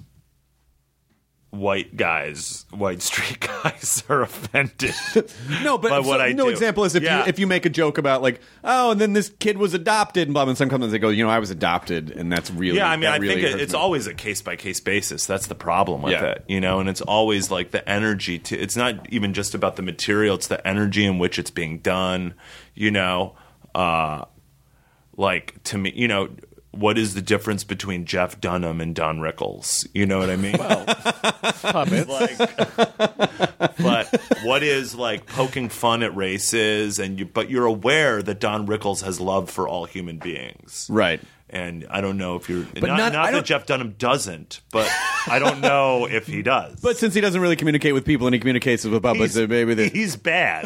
white guys, white straight guys, are offended. No, but by so- what I no do. example is if Yeah. you if you make a joke about like, oh, and then this kid was adopted, and blah, and some come and they go, you know, I was adopted, and that's really Yeah, I mean, that I really think it, hurts it's me. always a case by case basis. That's the problem with Yeah. it, you know. And it's always like the energy. To it's not even just about the material; it's the energy in which it's being done. You know, uh, like to me, you know, what is the difference between Jeff Dunham and Don Rickles? You know what I mean? Puppets. like, but what is like poking fun at races, and you, but you're aware that Don Rickles has love for all human beings, Right. And I don't know if you're But not, not- not, I that don't- Jeff Dunham doesn't, but I don't know if he does. But since he doesn't really communicate with people and he communicates with public, he's, so maybe there's, he's bad.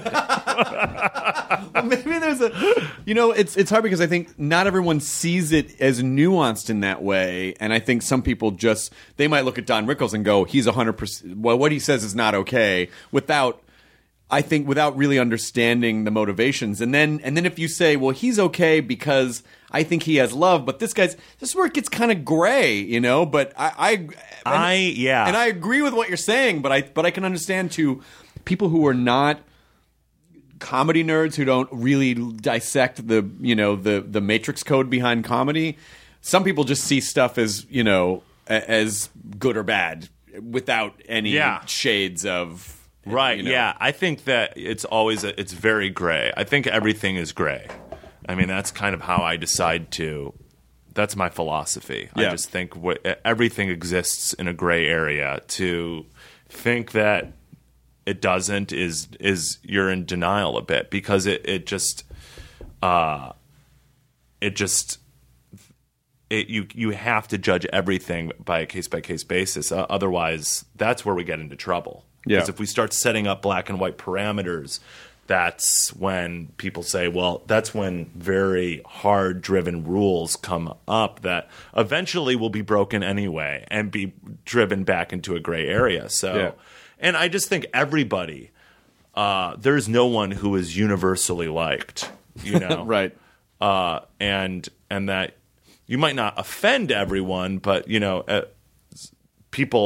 maybe there's a, you know, it's it's hard because I think not everyone sees it as nuanced in that way, and I think some people just they might look at Don Rickles and go, he's a hundred percent. Well, what he says is not okay, without. I think without really understanding the motivations, and then and then if you say, well, he's okay because I think he has love, but this guy's this is where it gets kind of gray, you know. But I, I, and, I yeah, and I agree with what you're saying, but I but I can understand too people who are not comedy nerds who don't really dissect the you know the the matrix code behind comedy. Some people just see stuff as you know a- as good or bad without any Yeah. shades of. right. you know. Yeah, I think that it's always a, it's very gray. I think everything is gray. I mean, that's kind of how I decide to. That's my philosophy. Yeah. I just think what, everything exists in a gray area. To think that it doesn't is is you're in denial a bit, because it it just uh it just it, you you have to judge everything by a case by case basis. Uh, otherwise, that's where we get into trouble. Yeah. Because if we start setting up black and white parameters, that's when people say, well, that's when very hard driven rules come up that eventually will be broken anyway and be driven back into a gray area. So, Yeah. and I just think everybody, uh, there's no one who is universally liked, you know? Right. Uh, and, and that you might not offend everyone, but, you know, uh, people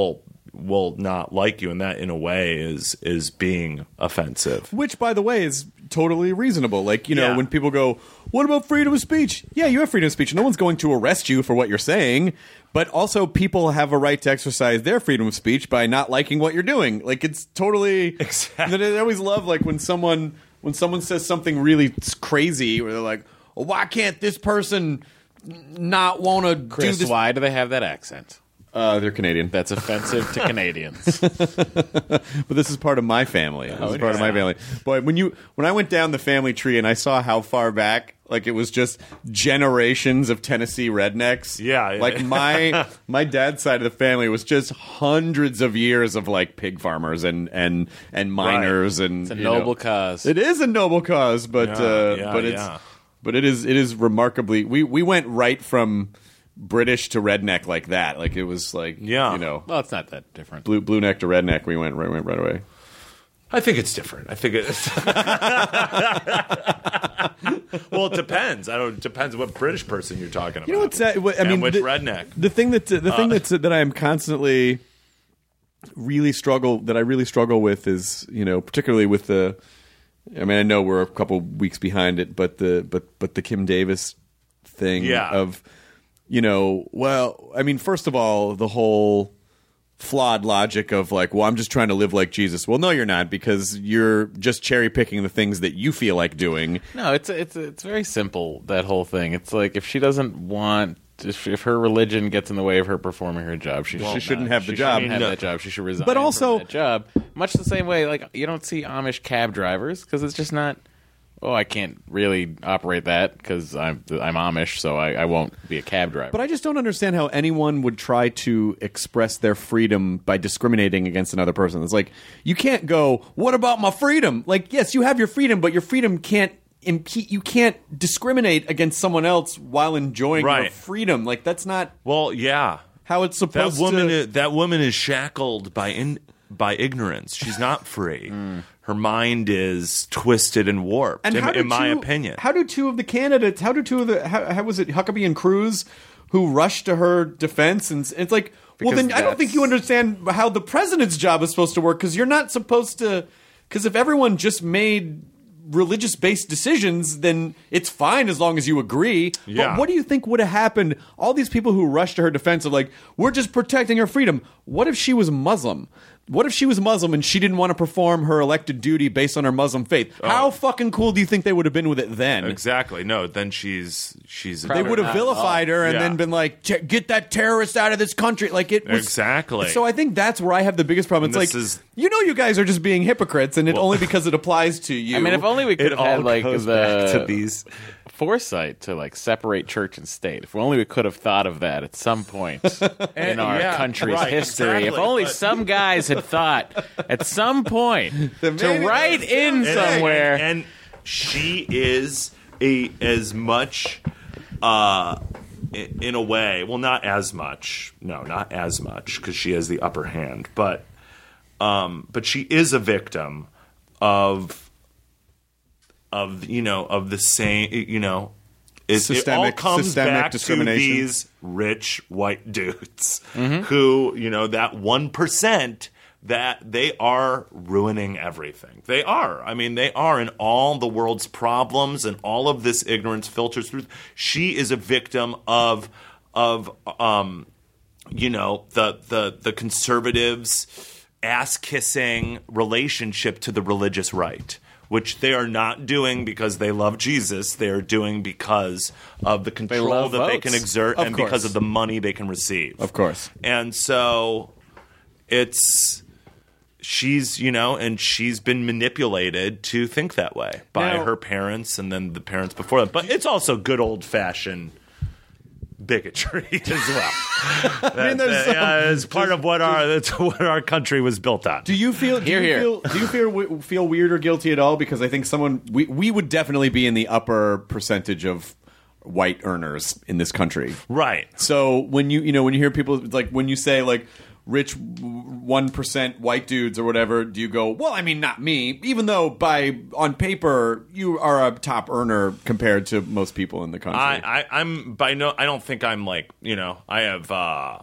will not like you, and that in a way is is being offensive. Which, by the way, is totally reasonable. Like, you know, Yeah. when people go, what about freedom of speech? Yeah, you have freedom of speech. No one's going to arrest you for what you're saying. But also, people have a right to exercise their freedom of speech by not liking what you're doing. Like, it's totally... Exactly. I always love, like, when someone when someone says something really crazy, where they're like, well, why can't this person not want to do Chris, this? why do they have that accent? Uh, they're Canadian. That's offensive to Canadians. But this is part of my family. This is part of my family. Boy, when you when I went down the family tree and I saw how far back, like it was just generations of Tennessee rednecks. Yeah, yeah. Like my my dad's side of the family was just hundreds of years of like pig farmers and and and miners and It's a you noble know. cause. It is a noble cause, but Yeah, uh, yeah, but it's yeah. but it is it is remarkably. We we went right from British to redneck like that. Like it was like Yeah. you know. Well, it's not that different. Blue blue neck to redneck, we went right went right away. I think it's different. I think it's well, it depends. I don't. It depends what British person you're talking about. You know what's that? What, I And mean, which the, redneck? The thing that the thing that's that I am constantly really struggle that I really struggle with is, you know, particularly with the. I mean, I know we're a couple weeks behind it, but the but but the Kim Davis thing Yeah. of, you know, well, I mean, first of all, the whole flawed logic of like, well, I'm just trying to live like Jesus. Well, no, you're not, because you're just cherry picking the things that you feel like doing. No, it's it's it's very simple, that whole thing. It's like if she doesn't want, if, if her religion gets in the way of her performing her job, she, She should shouldn't not. have the She job. shouldn't have No. that job. She should resign. But also- from that job, much the same way, like you don't see Amish cab drivers because it's just not. Oh, I can't really operate that because I'm I'm Amish, so I, I won't be a cab driver. But I just don't understand how anyone would try to express their freedom by discriminating against another person. It's like, you can't go, what about my freedom? Like, yes, you have your freedom, but your freedom can't impede, you can't discriminate against someone else while enjoying your Right. freedom. Like, that's not Well, yeah. how it's That supposed woman. to. Is, that woman is shackled by in by ignorance. She's not free. Her mind is twisted and warped. And in, how do in my two- opinion. How do two of the candidates, how do two of the, how, how was it, Huckabee and Cruz, who rushed to her defense? And it's like, well, Because then I don't think that's- you understand how the president's job is supposed to work, because you're not supposed to, because if everyone just made religious-based decisions, then it's fine as long as you agree. Yeah. But what do you think would have happened? All these people who rushed to her defense of like, we're just protecting her freedom. What if she was Muslim? What if she was Muslim and she didn't want to perform her elected duty based on her Muslim faith? How fucking cool do you think they would have been with it then? Exactly. No, then she's she's. They would have not vilified her and Yeah. then been like, "Ch- "Get that terrorist out of this country!" Like it was Exactly. So I think that's where I have the biggest problem. It's And like, this is- you know, you guys are just being hypocrites, and it only because it applies to you. I mean, if only we could It have had all like goes the back to these. foresight to like separate church and state. If only we could have thought of that at some point in our yeah, country's right, history. If exactly, only but- some guys had thought at some point to maybe write that's in And- somewhere. And, and she is a as much, uh, i- in a way. Well, not as much. No, not as much because she has the upper hand. But, um, but she is a victim of, of you know, of the same. You know, it, it all Systemic- comes systemic back to discrimination. these rich white dudes who, you know, that one percent. That they are ruining everything. They are. I mean, they are, and all the world's problems and all of this ignorance filters through. She is a victim of, of, um, you know, the the the conservatives' ass kissing relationship to the religious right, which they are not doing because they love Jesus. They are doing because of the control love that they votes. can exert Of and course. because of the money they can receive. of course. And so it's she's, you know, and she's been manipulated to think that way by Now- her parents and then the parents before them. But it's also good old fashioned bigotry as well. I mean, there's some- it's part of what our that's what our country was built on. Do you feel? Do Hear, you hear. feel? Do you feel w- feel weird or guilty at all? Because I think someone we we would definitely be in the upper percentage of white earners in this country. Right. So when you you know when you hear people like when you say like rich one percent white dudes or whatever, do you go, well, I mean, not me, even though by on paper you are a top earner compared to most people in the country. I, I I'm by no I don't think I'm like, you know, I have uh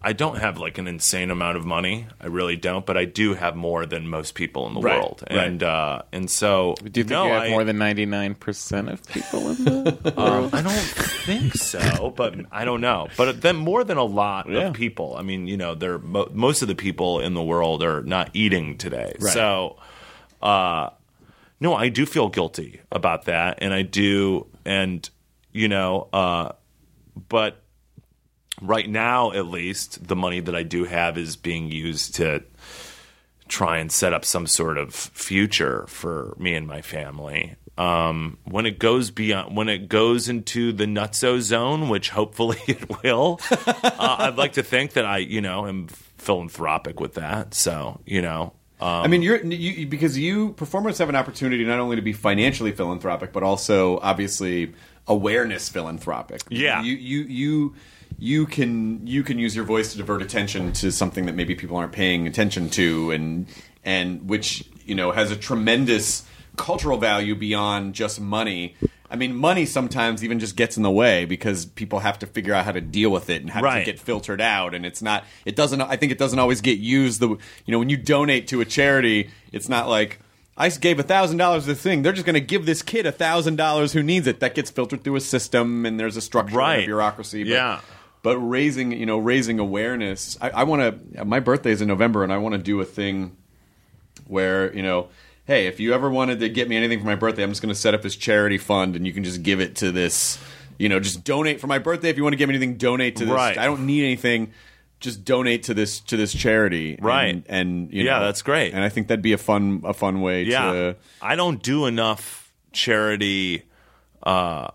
I don't have like an insane amount of money. I really don't, but I do have more than most people in the Right, world, right. and uh, and so Do you think no, you have I, more than ninety-nine percent of people in the Um, I don't think so, but I don't know. But then more than a lot Yeah. of people. I mean, you know, they're mo- most of the people in the world are not eating today. Right. So, uh, no, I do feel guilty about that, and I do, and you know, uh, but right now, at least, the money that I do have is being used to try and set up some sort of future for me and my family. Um, when it goes beyond, when it goes into the nutso zone, which hopefully it will, uh, I'd like to think that I, you know, am philanthropic with that. So, you know, um, I mean, you're you, because you performers have an opportunity not only to be financially philanthropic, but also obviously awareness philanthropic. Yeah. you you you you can you can use your voice to divert attention to something that maybe people aren't paying attention to, and and which you know has a tremendous cultural value beyond just money. I mean, money sometimes even just gets in the way because people have to figure out how to deal with it and how Right. to get filtered out. And it's not, it doesn't, I think it doesn't always get used. The, you know, when you donate to a charity, it's not like, I gave a thousand dollars to this thing. They're just going to give this kid a thousand dollars who needs it. That gets filtered through a system, and there's a structure and Right. a bureaucracy. But, Yeah. But raising, you know, raising awareness. I, I want to. My birthday is in November, and I want to do a thing where you know, hey, if you ever wanted to get me anything for my birthday, I'm just going to set up this charity fund, and you can just give it to this. You know, just donate for my birthday. If you want to give me anything, donate to this. Right. I don't need anything. Just donate to this to this charity, Right. And, and you Yeah, know, that's great. And I think that'd be a fun a fun way yeah, to. I don't do enough charity uh,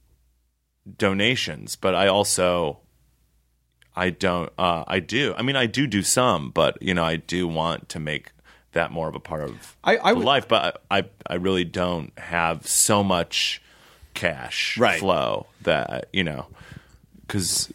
donations, but I also I don't uh, I do. I mean, I do do some, but you know, I do want to make that more of a part of I- I the would- life. But I, I I really don't have so much cash Right. flow that you know because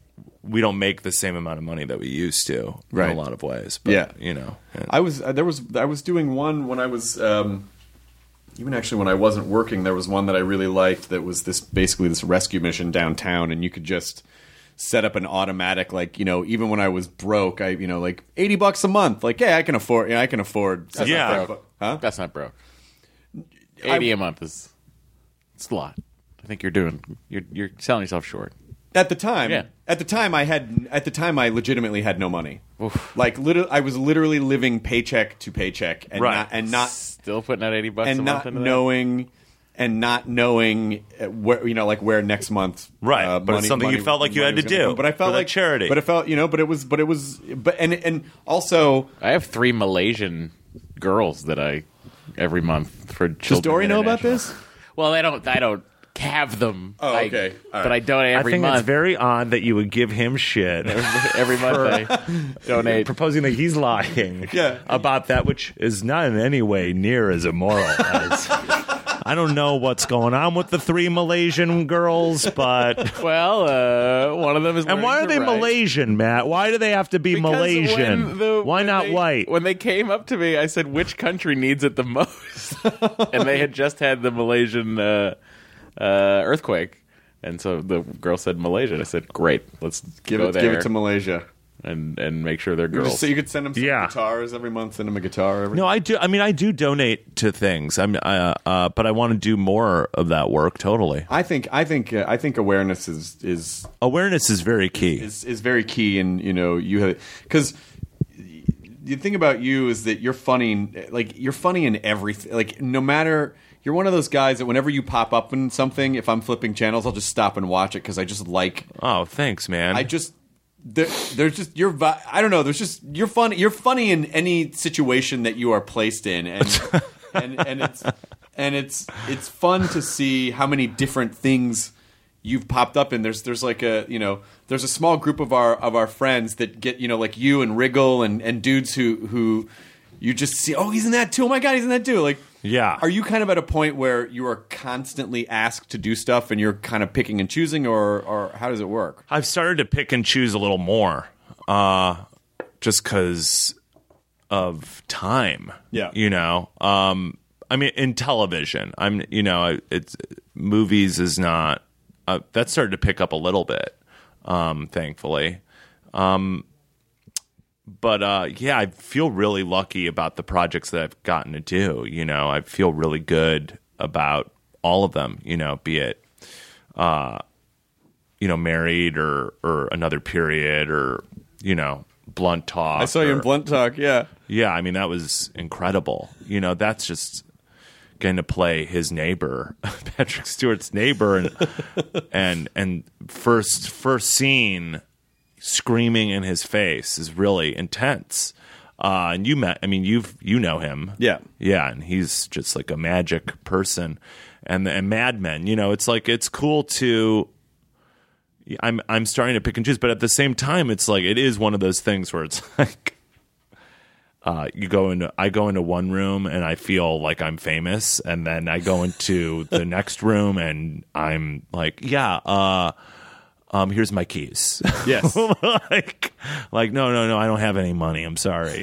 we don't make the same amount of money that we used to Right. in a lot of ways. But, Yeah. you know, and- I was uh, there was I was doing one when I was um, even actually when I wasn't working. There was one that I really liked that was this basically this rescue mission downtown, and you could just set up an automatic, like, you know, even when I was broke, I you know like eighty bucks a month, like, yeah, I can afford, yeah, I can afford. That's Yeah. not broke. Huh? That's not broke. Eighty a month is it's a lot. I think you're doing you're you're selling yourself short. At the time, Yeah. at the time, I had at the time I legitimately had no money. Like, literally, I was literally living paycheck to paycheck, and Right. not and not Still putting out eighty bucks a and month not into that? knowing and not knowing uh, where you know like where next month Right, uh, but it's something you felt like you money had was to gonna do come. But I felt for that like charity. But it felt you know, but it was but it was but and and also I have three Malaysian girls that I every month for children. does Dory know about International. this? Well, I don't. I don't have them. Oh, I- okay. All But right. I donate every I think month. it's very odd that you would give him shit every month I donate. proposing that he's lying Yeah. about that, which is not in any way near as immoral as. I don't know what's going on with the three Malaysian girls, but Well, uh, one of them is. and why are learning they to write. Malaysian, Matt? Why do they have to be Because Malaysian? when the- why when not they- white? When they came up to me, I said, "Which country needs it the most?" And they had just had the Malaysian uh, uh, earthquake, and so the girl said Malaysia. And I said, "Great, let's Give go it there give it to Malaysia. and and make sure they're You girls." just- so you could send them some Yeah. guitars every month. Send them a guitar every. No, I do. I mean, I do donate to things. I'm, uh, uh, but I want to do more of that work. Totally, I think I think uh, I think awareness is is awareness is very key. is is very key, and you know you have because the thing about you is that you're funny, like you're funny in everything. Like no matter, you're one of those guys that whenever you pop up in something, if I'm flipping channels, I'll just stop and watch it because I just like. Oh, thanks, man. I just there, there's just you're vi- I don't know. There's just you're funny. You're funny in any situation that you are placed in, and and and it's and it's it's fun to see how many different things you've popped up in. There's there's like a you know there's a small group of our of our friends that get you know like you and Wriggle and and dudes who who you just see, oh, he's in that too. Oh my god, he's in that too. Like. Yeah. Are you kind of at a point where you are constantly asked to do stuff and you're kind of picking and choosing, or, or how does it work? I've started to pick and choose a little more, uh, just because of time. Yeah. you know. Um, I mean, in television, I'm, you know, it's movies is not. Uh, that started to pick up a little bit, um, thankfully. Um, but uh, yeah, I feel really lucky about the projects that I've gotten to do. You know, I feel really good about all of them. You know, be it, uh, you know, Married or or Another Period or you know, Blunt Talk. I saw you or, in Blunt Talk. Yeah. Yeah, I mean that was incredible. You know, that's just getting to play his neighbor, Patrick Stewart's neighbor, and and and first first scene. Screaming in his face is really intense. Uh, and you met, I mean, you've, you know him. Yeah. Yeah. And he's just like a magic person. And, and Mad Men, you know, it's like, it's cool to, I'm, I'm starting to pick and choose, but at the same time, it's like, it is one of those things where it's like, uh, you go into, I go into one room and I feel like I'm famous. And then I go into the next room and I'm like, yeah, uh, Um, here's my keys. Yes. like, like, no, no, no, I don't have any money. I'm sorry.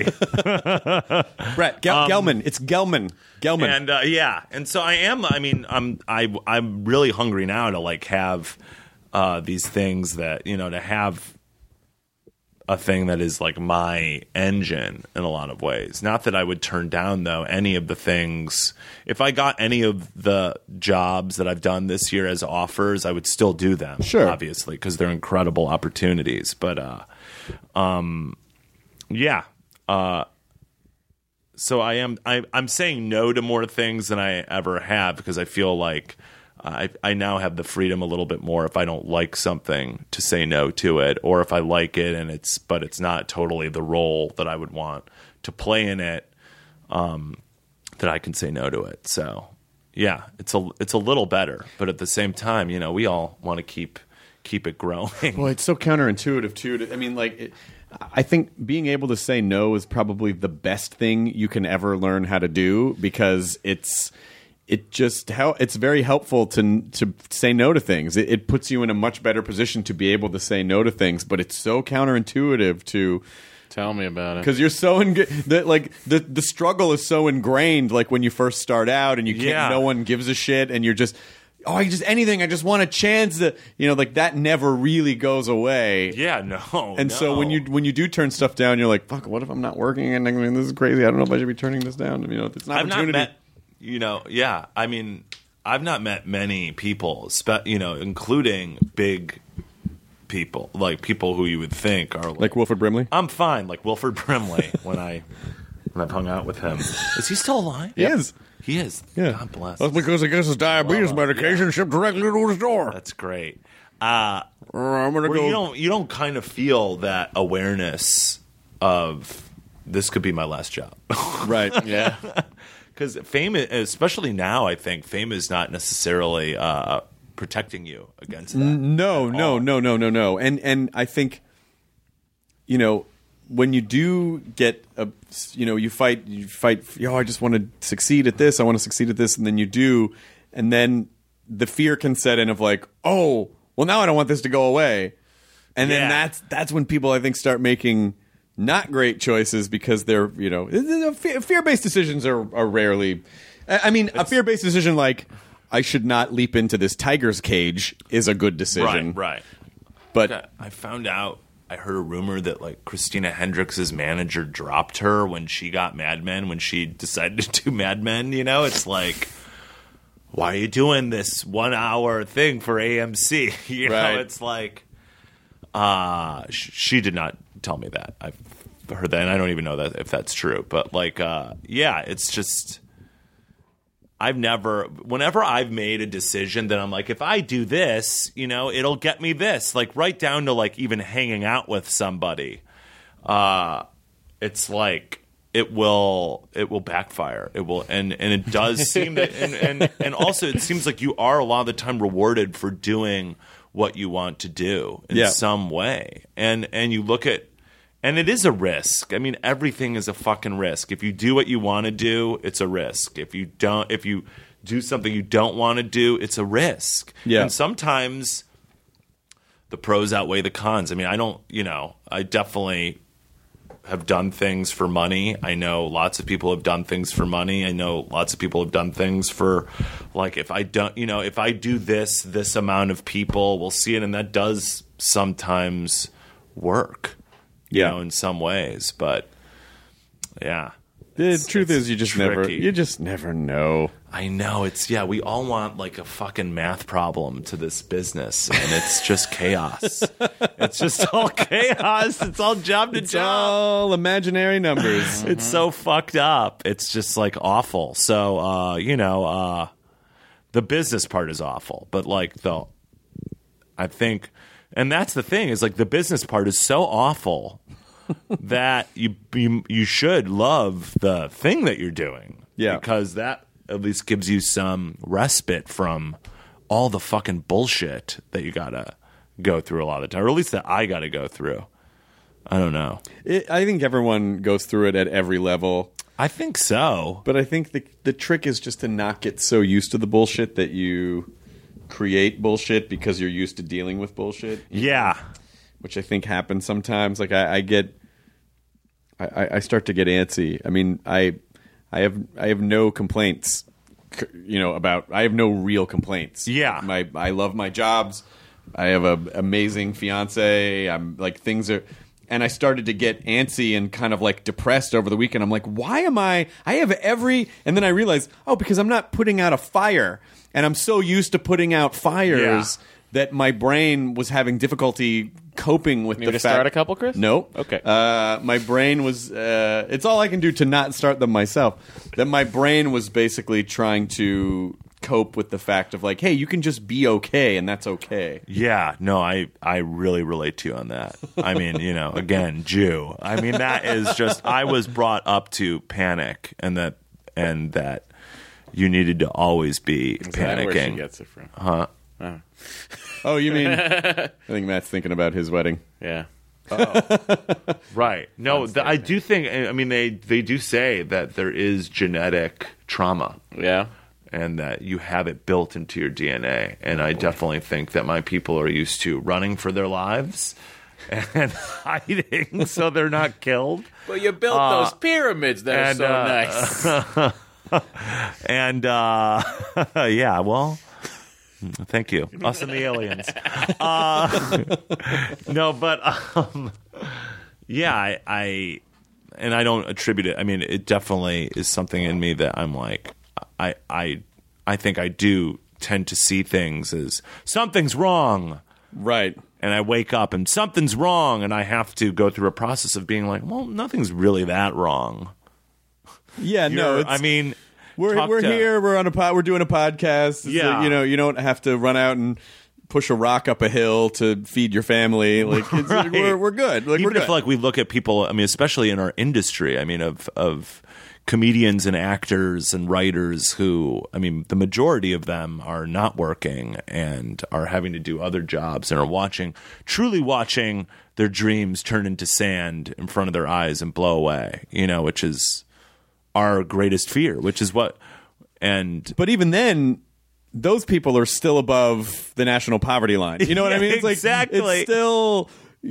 Brett Gel- um, Gelman. It's Gelman. Gelman. And uh, yeah, and so I am. I mean, I'm I I'm really hungry now to like have uh, these things that you know to have a thing that is like my engine in a lot of ways. Not that I would turn down though any of the things. If I got any of the jobs that I've done this year as offers, I would still do them. Sure, obviously, because they're incredible opportunities. But uh, um, yeah. Uh, so I am. I, I'm saying no to more things than I ever have because I feel like. I, I now have the freedom a little bit more if I don't like something to say no to it, or if I like it and it's but it's not totally the role that I would want to play in it, um, that I can say no to it. So yeah, it's a it's a little better, but at the same time, you know, we all want to keep keep it growing. Well, it's so counterintuitive too. To, I mean, like. It, I think being able to say no is probably the best thing you can ever learn how to do because it's. It just how it's very helpful to to say no to things. It, it puts you in a much better position to be able to say no to things. But it's so counterintuitive to tell me about it because you're so in, that like the the struggle is so ingrained. Like when you first start out and you can't, yeah. no one gives a shit, and you're just oh, I just anything. I just want a chance to you know like that never really goes away. Yeah, no. And no. so when you when you do turn stuff down, you're like, fuck. What if I'm not working? And I mean, this is crazy. I don't know if I should be turning this down. You know, it's an opportunity. I've not met, You know, yeah. I mean, I've not met many people, spe- you know, including big people, like people who you would think are like, like Wilford Brimley. I'm fine, like Wilford Brimley. when I when I've hung out with him, is he still alive? He is. He is. Yeah. God bless. That's because he gets his diabetes Well, uh, medication yeah. shipped directly to his door. That's great. Uh, I'm gonna where go. you don't you don't kind of feel that awareness of this could be my last job, Right. yeah. Because fame, especially now, I think fame is not necessarily uh, protecting you against that. No, no, all. no, no, no, no. And and I think, you know, when you do get a, you know, you fight, you fight. You know, I just want to succeed at this. I want to succeed at this, and then you do, and then the fear can set in of like, oh, well, now I don't want this to go away, and then Yeah. that's that's when people I think start making. Not great choices because they're, you know, fear-based decisions are, are rarely. I mean, a fear-based decision like I should not leap into this tiger's cage is a good decision, Right, right. But I found out, I heard a rumor that like Christina Hendricks' manager dropped her when she got Mad Men, when she decided to do Mad Men. You know, it's like, why are you doing this one-hour thing for A M C? You Right. know, it's like, uh, sh- she did not tell me that. I've heard that, and I don't even know that if that's true. But like, uh, yeah, it's just I've never. Whenever I've made a decision that I'm like, if I do this, you know, it'll get me this. Like right down to like even hanging out with somebody. Uh, it's like it will it will backfire. It will, and and it does seem that, and, and and also it seems like you are a lot of the time rewarded for doing what you want to do in Yeah. some way. And and you look at, and it is a risk. I mean, everything is a fucking risk. If you do what you want to do, it's a risk. If you don't, if you do something you don't want to do, it's a risk. Yeah. And sometimes the pros outweigh the cons. I mean, I don't, you know, I definitely have done things for money. I know lots of people have done things for money. I know lots of people have done things for, like, if I don't, you know, if I do this, this amount of people will see it, and that does sometimes work. you Yeah. know, in some ways. But yeah, The It's- truth it's is, you just never, tricky. you just never know. I know it's yeah. We all want like a fucking math problem to this business, and it's just chaos. It's just all chaos. It's all job to It's job. all imaginary numbers. It's so fucked up. It's just like awful. So uh, you know, uh, the business part is awful, but like the, I think, and that's the thing is like the business part is so awful that you, you you should love the thing that you're doing. Yeah. Because that at least gives you some respite from all the fucking bullshit that you gotta go through a lot of the time, or at least that I gotta go through. I don't know. It, I think everyone goes through it at every level. I think so. But I think the the trick is just to not get so used to the bullshit that you create bullshit because you're used to dealing with bullshit. Yeah. Which I think happens sometimes. Like I, I get, I, I start to get antsy. I mean, I, I have, I have no complaints. c- You know, about I have no real complaints. Yeah. my I love my jobs. I have an amazing fiance. I'm like things are. And I started to get antsy and kind of like depressed over the weekend. I'm like, why am I? I have every. And then I realized, oh, because I'm not putting out a fire. And I'm so used to putting out fires Yeah. that my brain was having difficulty coping with You the want me to fact. start a couple, Chris? No. Okay. Uh, my brain was. Uh, it's all I can do to not start them myself. That my brain was basically trying to cope with the fact of like, hey, you can just be okay, and that's okay. Yeah, no, I, I really relate to you on that. I mean, you know, again, Jew. I mean, that is just I was brought up to panic, and that and that you needed to always be Is that where she panicking. gets it from? Huh? Oh, Oh, you mean? I think Matt's thinking about his wedding. yeah. Right. No, th- I do think. I mean, they they do say that there is genetic trauma. Yeah. And that you have it built into your D N A. And I definitely think that my people are used to running for their lives and hiding so they're not killed. Well, you built Uh, those pyramids that and, are so uh, nice. And uh, yeah, well, thank you, us and the aliens. Uh, no, but um, yeah, I, I and I don't attribute it. I mean, it definitely is something in me that I'm like, I, I, I think I do tend to see things as something's wrong. Right. And I wake up and something's wrong, and I have to go through a process of being like, well, nothing's really that wrong. Yeah. No. You're- It's, I mean, we're talk we're to- here. We're on a pod. We're doing a podcast. It's Yeah. like, you know, you don't have to run out and push a rock up a hill to feed your family. Like it's, Right. we're we're good. Like Even we're if good. like we look at people, I mean, especially in our industry, I mean, of of comedians and actors and writers who, I mean, the majority of them are not working and are having to do other jobs and are watching, truly watching their dreams turn into sand in front of their eyes and blow away, you know, which is our greatest fear, which is what, and But even then, those people are still above the national poverty line. You know what I mean? It's like Exactly. It's still,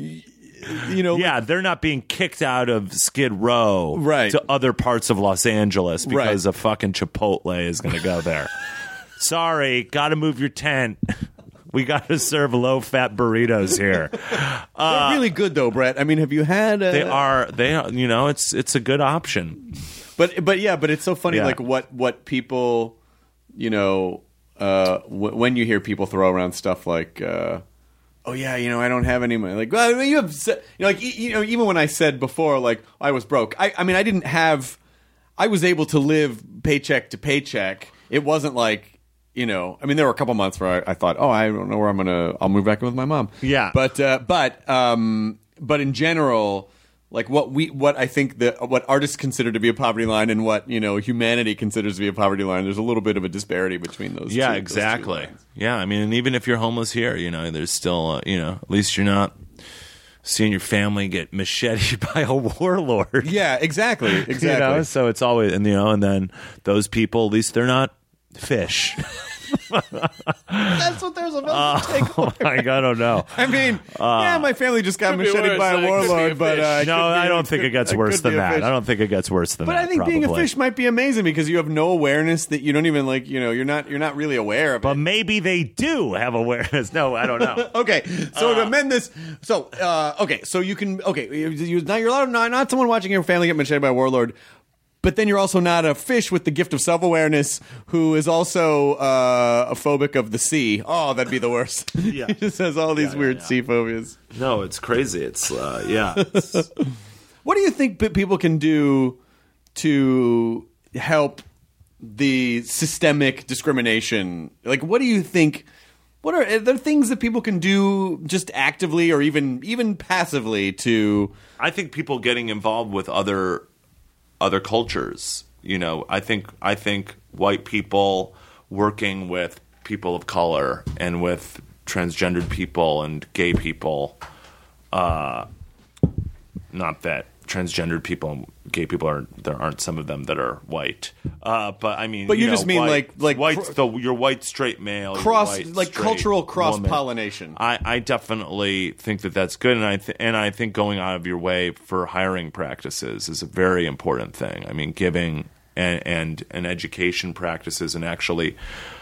you know. yeah, they're not being kicked out of Skid Row Right. to other parts of Los Angeles because Right. a fucking Chipotle is going to go there. Sorry, got to move your tent. We got to serve low-fat burritos here. They're really good though, Brett. I mean, have you had? Uh, They are, they are, you know, it's it's a good option. But but yeah, but it's so funny, Yeah. like what what people, you know, uh, w- when you hear people throw around stuff like, uh, oh yeah, you know, I don't have any money. Like, well, you have, se- you know, like e- you know, even when I said before, like I was broke. I, I mean, I didn't have. I was able to live paycheck to paycheck. It wasn't like. You know, I mean, there were a couple months where I, I thought, oh, I don't know where I'm gonna. I'll move back in with my mom. Yeah. but uh, but um, but in general, like what we, what I think that what artists consider to be a poverty line and what you know humanity considers to be a poverty line, there's a little bit of a disparity between those. Yeah, two, those two exactly. lines. Yeah, I mean, and even if you're homeless here, you know, there's still, uh, you know, at least you're not seeing your family get macheted by a warlord. Yeah, exactly, exactly. You know, so it's always, and you know, and then those people, at least they're not fish. That's what they're supposed Uh, to take away. Like, I don't know. I mean, yeah, my family just got Could be macheted worse. by Uh, a it could be warlord, a but fish. uh, it No, could be- I don't it think could- it gets it worse could than be a that. fish. I don't think it gets worse than But that. I think being a probably. fish might be amazing because you have no awareness that you don't even like. You know, you're not you're not really aware of But it. maybe they do have awareness. No, I don't know. Okay, so to amend this, so uh, okay, so you can okay, you, you, not you're allowed not, not someone watching your family get macheted by a warlord, but then you're also not a fish with the gift of self awareness who is also uh, a phobic of the sea. Oh, that'd be the worst. Yeah. He just has all these Yeah, yeah, weird yeah. sea phobias. No, it's crazy. It's uh, yeah. It's, What do you think p- people can do to help the systemic discrimination? Like, what do you think? What are, are there things that people can do just actively or even even passively to? I think people getting involved with other other cultures. You know, I think I think white people working with people of color and with transgendered people and gay people. Uh, not that transgendered people and gay people are there aren't some of them that are white. Uh, but I mean, But you know, just mean white- like- like white. cr- the, your white straight male, your Cross white, like straight cultural woman. cross pollination. I, I definitely think that that's good, and I th- and I think going out of your way for hiring practices is a very important thing. I mean, giving and and, and education practices, and actually,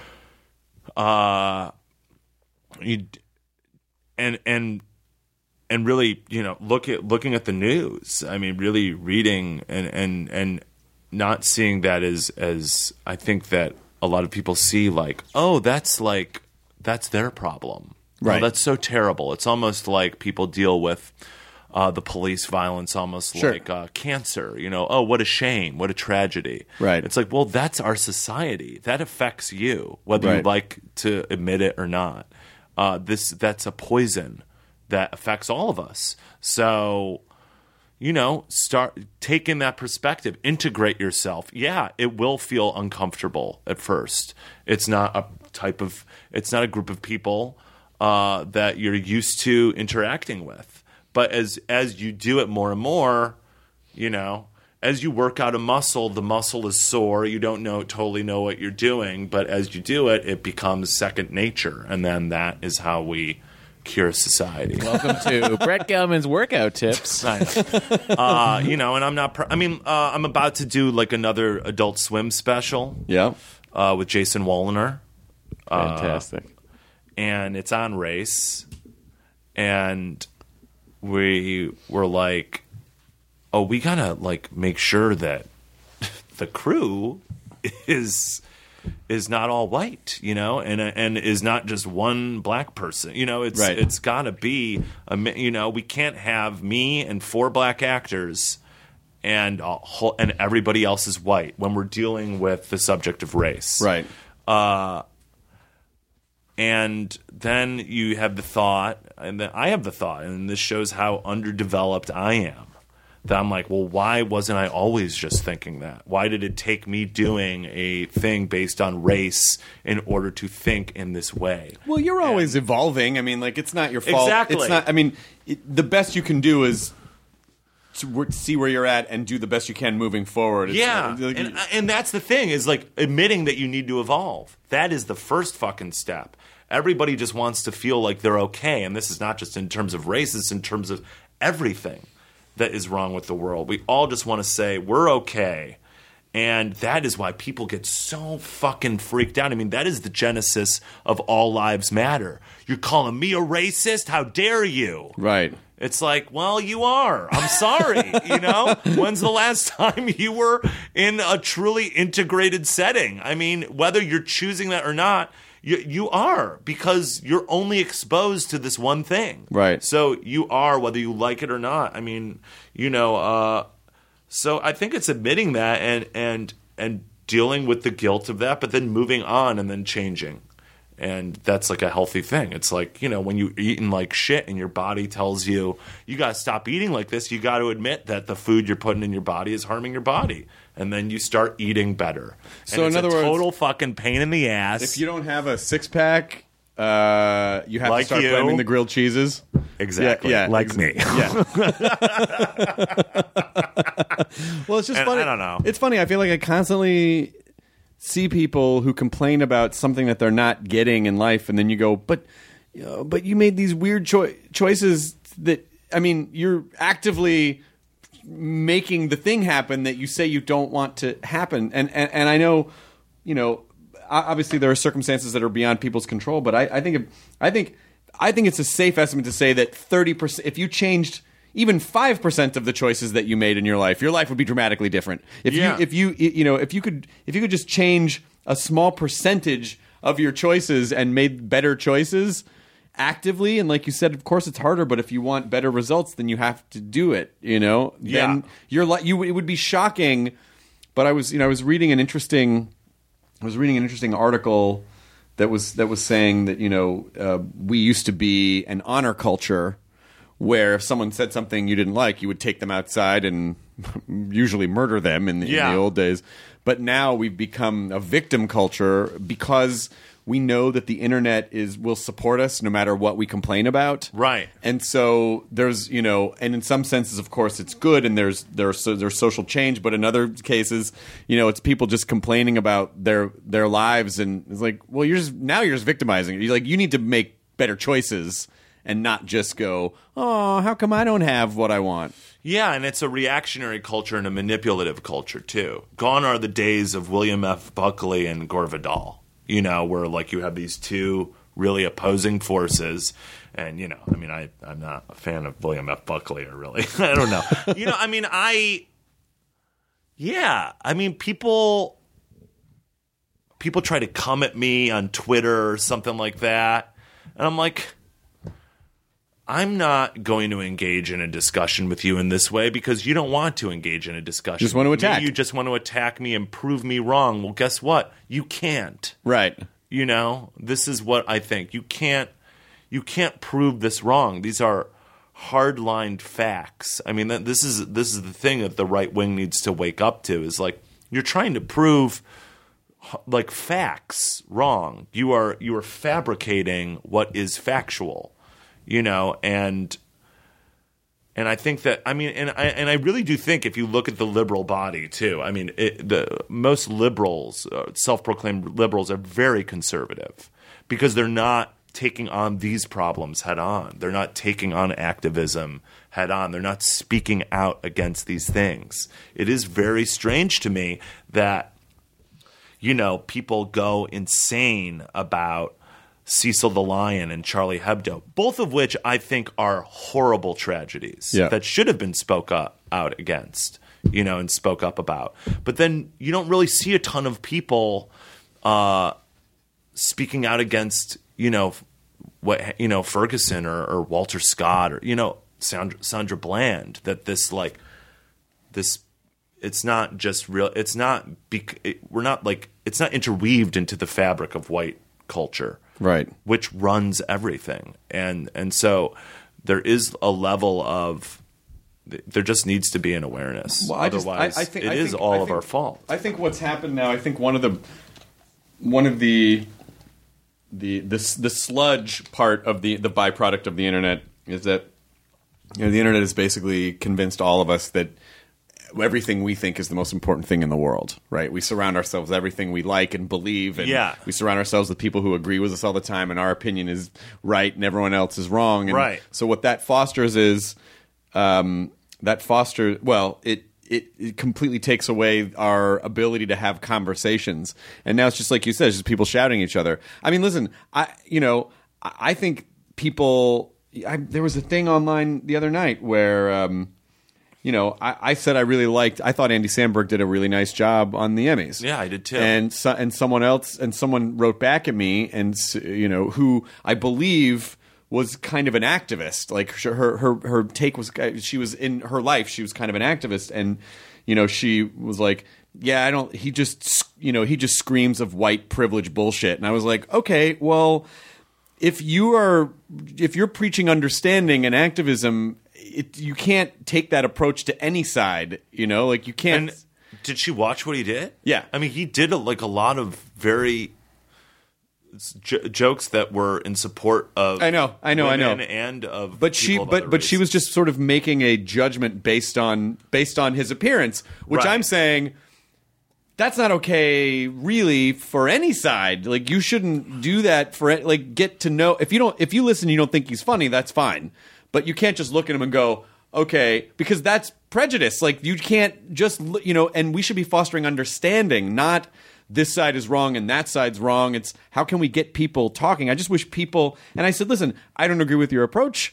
uh, you and and and really, you know, look at looking at the news. I mean, really reading and and and not seeing that as as I think that a lot of people see like, oh, that's like that's their problem. Right. Oh, that's so terrible. It's almost like people deal with uh, the police violence almost Sure. like uh, cancer. You know, oh, what a shame, what a tragedy. Right. It's like, well, that's our society. That affects you, whether you Right. like to admit it or not. Uh, this that's a poison that affects all of us. So, you know, start taking that perspective, integrate yourself. Yeah, it will feel uncomfortable at first. It's not a type of, it's not a group of people uh, that you're used to interacting with. But as as you do it more and more, you know, as you work out a muscle, the muscle is sore. You don't know totally know what you're doing, but as you do it, it becomes second nature, and then that is how we cure society. Welcome to Brett Gelman's workout tips. uh, you know, and I'm not. Pr- I mean, uh, I'm about to do like another Adult Swim special Yeah, uh, with Jason Wallner, fantastic. and it's on race, and we were like, oh, we gotta like make sure that the crew is is not all white, you know, and and is not just one black person. You know, it's Right. it's got to be a mi- you know, we can't have me and four black actors and a whole, and everybody else is white when we're dealing with the subject of race. Right. And then you have the thought, and then I have the thought, and this shows how underdeveloped I am. That I'm like, well, why wasn't I always just thinking that? Why did it take me doing a thing based on race in order to think in this way? Well, you're always evolving. I mean, like it's not your fault. Exactly. It's not. I mean, it, the best you can do is to w- see where you're at and do the best you can moving forward. It's, Yeah, like, and, and that's the thing is like admitting that you need to evolve. That is the first fucking step. Everybody just wants to feel like they're okay, and this is not just in terms of race; it's in terms of everything that is wrong with the world. We all just want to say we're okay, and that is why people get so fucking freaked out. I mean, that is the genesis of All Lives Matter. You're calling me a racist? How dare you? right. It's like, well, you are. I'm sorry. You know, when's the last time you were in a truly integrated setting? I mean, whether you're choosing that or not, you, you are, because you're only exposed to this one thing. Right. So you are, whether you like it or not. I mean, you know, uh, so I think it's admitting that and and and dealing with the guilt of that, but then moving on and then changing. And that's like a healthy thing. It's like, you know, when you're eating like shit and your body tells you, you got to stop eating like this, you got to admit that the food you're putting in your body is harming your body. And then you start eating better. So and it's in other a words, total fucking pain in the ass. If you don't have a six pack, uh, you have Like to start you. blaming the grilled cheeses. Exactly. Yeah, yeah, Like ex- me. Yeah. Well, it's just And funny. I don't know. It's funny. I feel like I constantly see people who complain about something that they're not getting in life, and then you go, but, you know, but you made these weird choi- choices that, I mean, you're actively making the thing happen that you say you don't want to happen. And, and, and I know, you know, obviously there are circumstances that are beyond people's control, but I, I think, I think, I think it's a safe estimate to say that thirty percent, if you changed even five percent of the choices that you made in your life, your life would be dramatically different. If Yeah. you, if you, you know, if you could, if you could just change a small percentage of your choices and made better choices actively, and like you said, of course it's harder, but if you want better results, then you have to do it, you know? Yeah. Then you're like, you, it would be shocking, but I was, you know, I was reading an interesting, I was reading an interesting article that was, that was saying that, you know, uh, we used to be an honor culture, where if someone said something you didn't like, you would take them outside and usually murder them in the, Yeah. in the old days. But now we've become a victim culture because we know that the internet is will support us no matter what we complain about. Right. And so there's, you know, and in some senses, of course, it's good, and there's there's so, there's social change. But in other cases, you know, it's people just complaining about their their lives, and it's like, well, you're just now you're just victimizing. You're like, you need to make better choices and not just go, oh, how come I don't have what I want? Yeah, and it's a reactionary culture and a manipulative culture, too. Gone are the days of William F. Buckley and Gore Vidal, you know, where, like, you have these two really opposing forces. And, you know, I mean, I, I'm not a fan of William F. Buckley, or really. I don't know. You know, I mean, I... Yeah, I mean, people... People try to come at me on Twitter or something like that. And I'm like... I'm not going to engage in a discussion with you in this way because you don't want to engage in a discussion. Just want to with me. attack. You just want to attack me and prove me wrong. Well, guess what? You can't. Right. You know, this is what I think. You can't. You can't prove this wrong. These are hard-lined facts. I mean, this is this is the thing that the right wing needs to wake up to. Is like you're trying to prove like facts wrong. You are you are fabricating what is factual. You know, and and I think that I mean, and I and I really do think if you look at the liberal body too, I mean, it, the most liberals, uh, self-proclaimed liberals, are very conservative because they're not taking on these problems head on. They're not taking on activism head on. They're not speaking out against these things. It is very strange to me that you know people go insane about Cecil the Lion and Charlie Hebdo, both of which I think are horrible tragedies Yeah. that should have been spoke up out against, you know, and spoke up about. But then you don't really see a ton of people uh, speaking out against, you know, what you know Ferguson or, or Walter Scott or you know Sandra, Sandra Bland. That this like this, it's not just real. It's not. Bec- it, we're not like it's not interweaved into the fabric of white culture. Right. Which runs everything. And and so there is a level of there just needs to be an awareness. Well, I just- Otherwise I- I think- it I is think- all I of think- our fault. I think what's happened now. I think one of the one of the the the, the sludge part of the the byproduct of the internet is that you know the internet has basically convinced all of us that everything we think is the most important thing in the world, right? We surround ourselves with everything we like and believe, and Yeah. we surround ourselves with people who agree with us all the time, and our opinion is right and everyone else is wrong. And Right. so what that fosters is um, that fosters well, it, it it completely takes away our ability to have conversations, and now it's just like you said, it's just people shouting at each other. I mean, listen, I you know I, I think people. I, there was a thing online the other night where. Um, You know, I, I said I really liked. I thought Andy Samberg did a really nice job on the Emmys. Yeah, I did too. And so, and someone else and someone wrote back at me, and you know, who I believe was kind of an activist. Like her her her take was she was in her life. She was kind of an activist, and you know, she was like, "Yeah, I don't." He just you know he just screams of white privilege bullshit, and I was like, "Okay, well." If you are, if you're preaching understanding and activism, it, you can't take that approach to any side. You know, like you can't. And did she watch what he did? Yeah. I mean, he did a, like a lot of very j- jokes that were in support of. I know, I know, I know. women and of. but she, people of but other but she was races. just sort of making a judgment based on based on his appearance, which Right. I'm saying. that's not okay, really, for any side. Like, you shouldn't do that for like get to know. If you don't, if you listen, and you don't think he's funny, that's fine. But you can't just look at him and go, okay, because that's prejudice. Like, you can't just, you know. And we should be fostering understanding, not this side is wrong and that side's wrong. It's how can we get people talking? I just wish people. And I said, listen, I don't agree with your approach.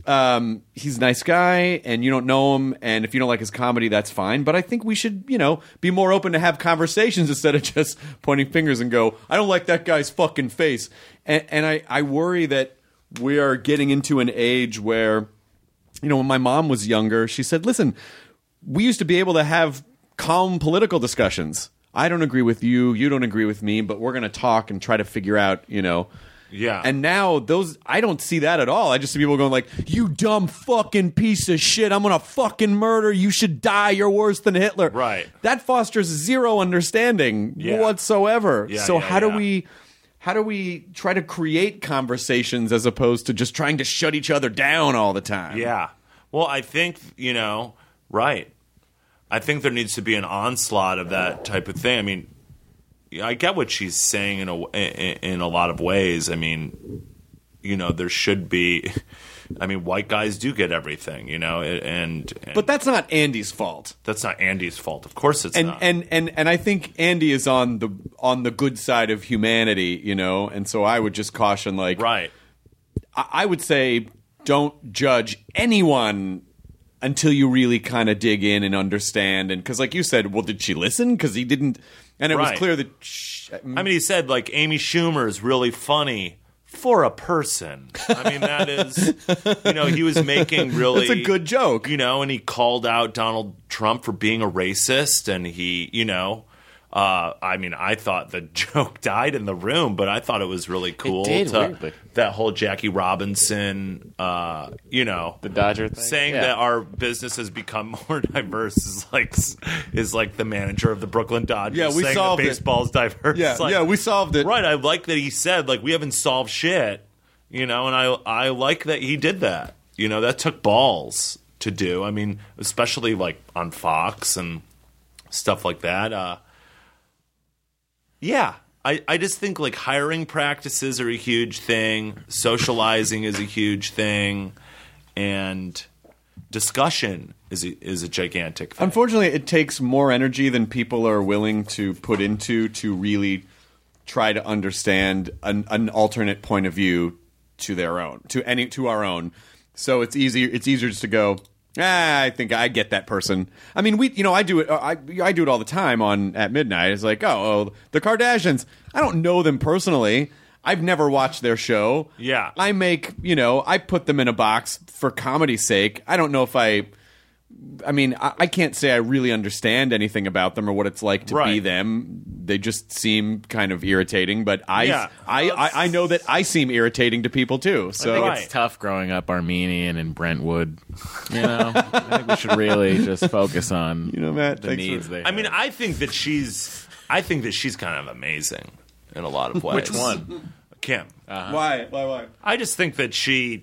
Um, he's a nice guy, and you don't know him, and if you don't like his comedy, that's fine. But I think we should, you know, be more open to have conversations instead of just pointing fingers and go, I don't like that guy's fucking face. And, and I, I worry that we are getting into an age where, you know, when my mom was younger, she said, listen, we used to be able to have calm political discussions. I don't agree with you, you don't agree with me, but we're going to talk and try to figure out, you know. Yeah. And now those, I don't see that at all. I just see people going like, you dumb fucking piece of shit. I'm going to fucking murder. You should die. You're worse than Hitler. Right. That fosters zero understanding Yeah. whatsoever. Yeah, so yeah, how do yeah. we, how do we try to create conversations as opposed to just trying to shut each other down all the time? Yeah. Well, I think, you know, right. I think there needs to be an onslaught of that type of thing. I mean, I get what she's saying in a in, in a lot of ways. I mean, you know, there should be. I mean, white guys do get everything, you know, and, and But that's not Andy's fault. that's not Andy's fault. Of course, it's and not. and and and I think Andy is on the on the good side of humanity, you know, and so I would just caution, like, right. I, I would say, don't judge anyone until you really kind of dig in and understand, and because, like you said, well, did she listen? Because he didn't, and it Right. was clear that. Sh- I mean, he said like Amy Schumer is really funny for a person. I mean, that is, you know, he was making really. That's a good joke. You know, and he called out Donald Trump for being a racist, and he, you know, uh, I mean, I thought the joke died in the room, but I thought it was really cool. did, to, weirdly. that whole Jackie Robinson, uh, you know, The Dodger thing? saying Yeah. that our business has become more diverse is like is like the manager of the Brooklyn Dodgers. Yeah, we saying solved that it. baseball's diverse. Yeah, Like, yeah, we solved it. Right, I like that he said like we haven't solved shit, you know, and I I like that he did that. You know, that took balls to do. I mean, especially like on Fox and stuff like that. Uh, yeah, I I just think like hiring practices are a huge thing. Socializing is a huge thing, and discussion is a, is a gigantic thing. Unfortunately, it takes more energy than people are willing to put into to really try to understand an, an alternate point of view to their own, to any to our own. So it's easier. It's easier just to go. Ah, I think I get that person. I mean, we, you know, I do it. I I do it all the time on at midnight. It's like, oh, oh, the Kardashians. I don't know them personally. I've never watched their show. Yeah. I make, you know, I put them in a box for comedy's sake. I don't know if I. I mean, I, I can't say I really understand anything about them or what it's like to be Right. them. They just seem kind of irritating, but I, Yeah. I, I, I know that I seem irritating to people too. I So think Right. it's tough growing up Armenian in Brentwood. You know, I think we should really just focus on You know, Matt, the thanks for- needs they I mean, have. I think that she's. I think that she's kind of amazing in a lot of ways. Which one? Kim. why, why, why? I just think that she.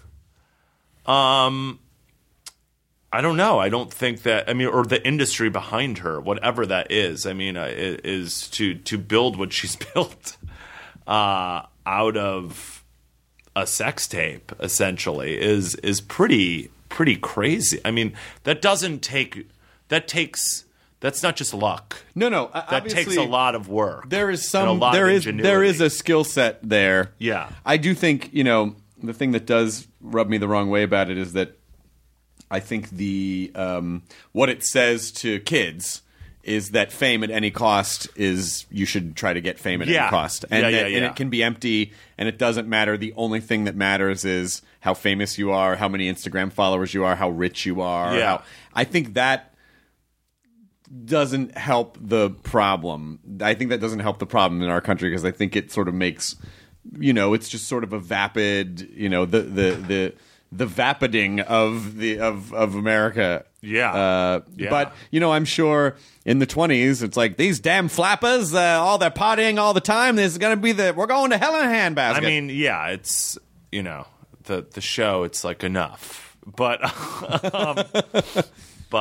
Um. I don't know. I don't think that. I mean, or the industry behind her, whatever that is. I mean, uh, i- is to to build what she's built uh, out of a sex tape, essentially, is is pretty pretty crazy. I mean, that doesn't take. That takes. That's not just luck. No, no. That takes a lot of work. There is and some. a lot There of is there ingenuity. is a skill set there. Yeah. I do think, you know, the thing that does rub me the wrong way about it is that I think the um, what it says to kids is that fame at any cost is you should try to get fame at Yeah. any cost, and Yeah, that- yeah, and yeah. it can be empty, and it doesn't matter. The only thing that matters is how famous you are, how many Instagram followers you are, how rich you are. Yeah. how- I think that doesn't help the problem. I think that doesn't help the problem in our country because I think it sort of makes, you know, it's just sort of a vapid, you know, the the the the vapiding of the of of America. Yeah. Uh, Yeah. But you know, I'm sure in the twenties, it's like these damn flappers, uh, all their partying all the time. This is going to be the we're going to hell in a handbasket. I mean, yeah, it's you know the the show. It's like enough, but um, but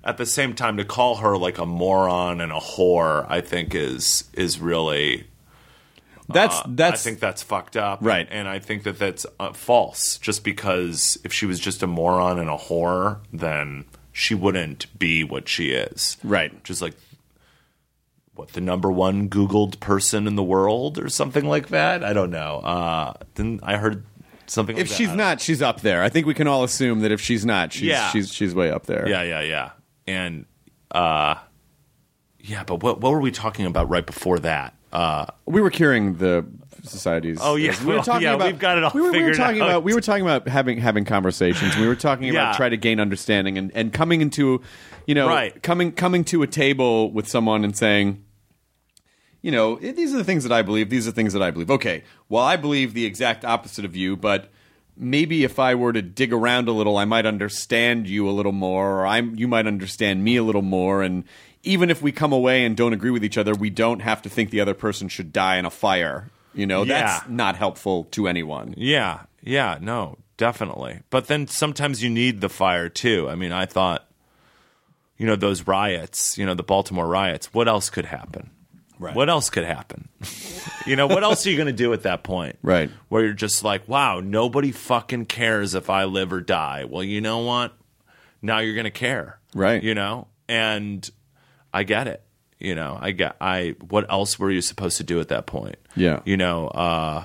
at the same time, to call her like a moron and a whore, I think is is really. That's uh, that's. I think that's fucked up, Right. And I think that that's uh, false. Just because if she was just a moron and a whore, then she wouldn't be what she is, Right. Just like what the number one Googled person in the world or something like that. I don't know. Uh, then I heard something. If like she's that. not, she's up there. I think we can all assume that if she's not, she's Yeah. she's she's way up there. Yeah, yeah, yeah. And uh yeah, but what what were we talking about right before that? Uh We were curing the society's. Oh, yeah. we were Well, talking yeah, about. we've got it all we were, we were figured talking out. about. We were talking about having having conversations. We were talking about Yeah. trying to gain understanding and, and coming into, you know, Right. coming coming to a table with someone and saying, you know, these are the things that I believe. These are the things that I believe. Okay, well, I believe the exact opposite of you, but maybe if I were to dig around a little, I might understand you a little more, or I'm you might understand me a little more. And even if we come away and don't agree with each other, we don't have to think the other person should die in a fire. You know, Yeah. that's not helpful to anyone. yeah, yeah, no, definitely. But then sometimes you need the fire too. I mean, I thought, you know, those riots, you know, the Baltimore riots, what else could happen? Right. What else could happen? You know, what else are you going to do at that point? Right. Where you're just like, wow, nobody fucking cares if I live or die. Well, you know what? Now you're going to care. Right. You know? And I get it. You know, I get, I, what else were you supposed to do at that point? Yeah. You know, uh,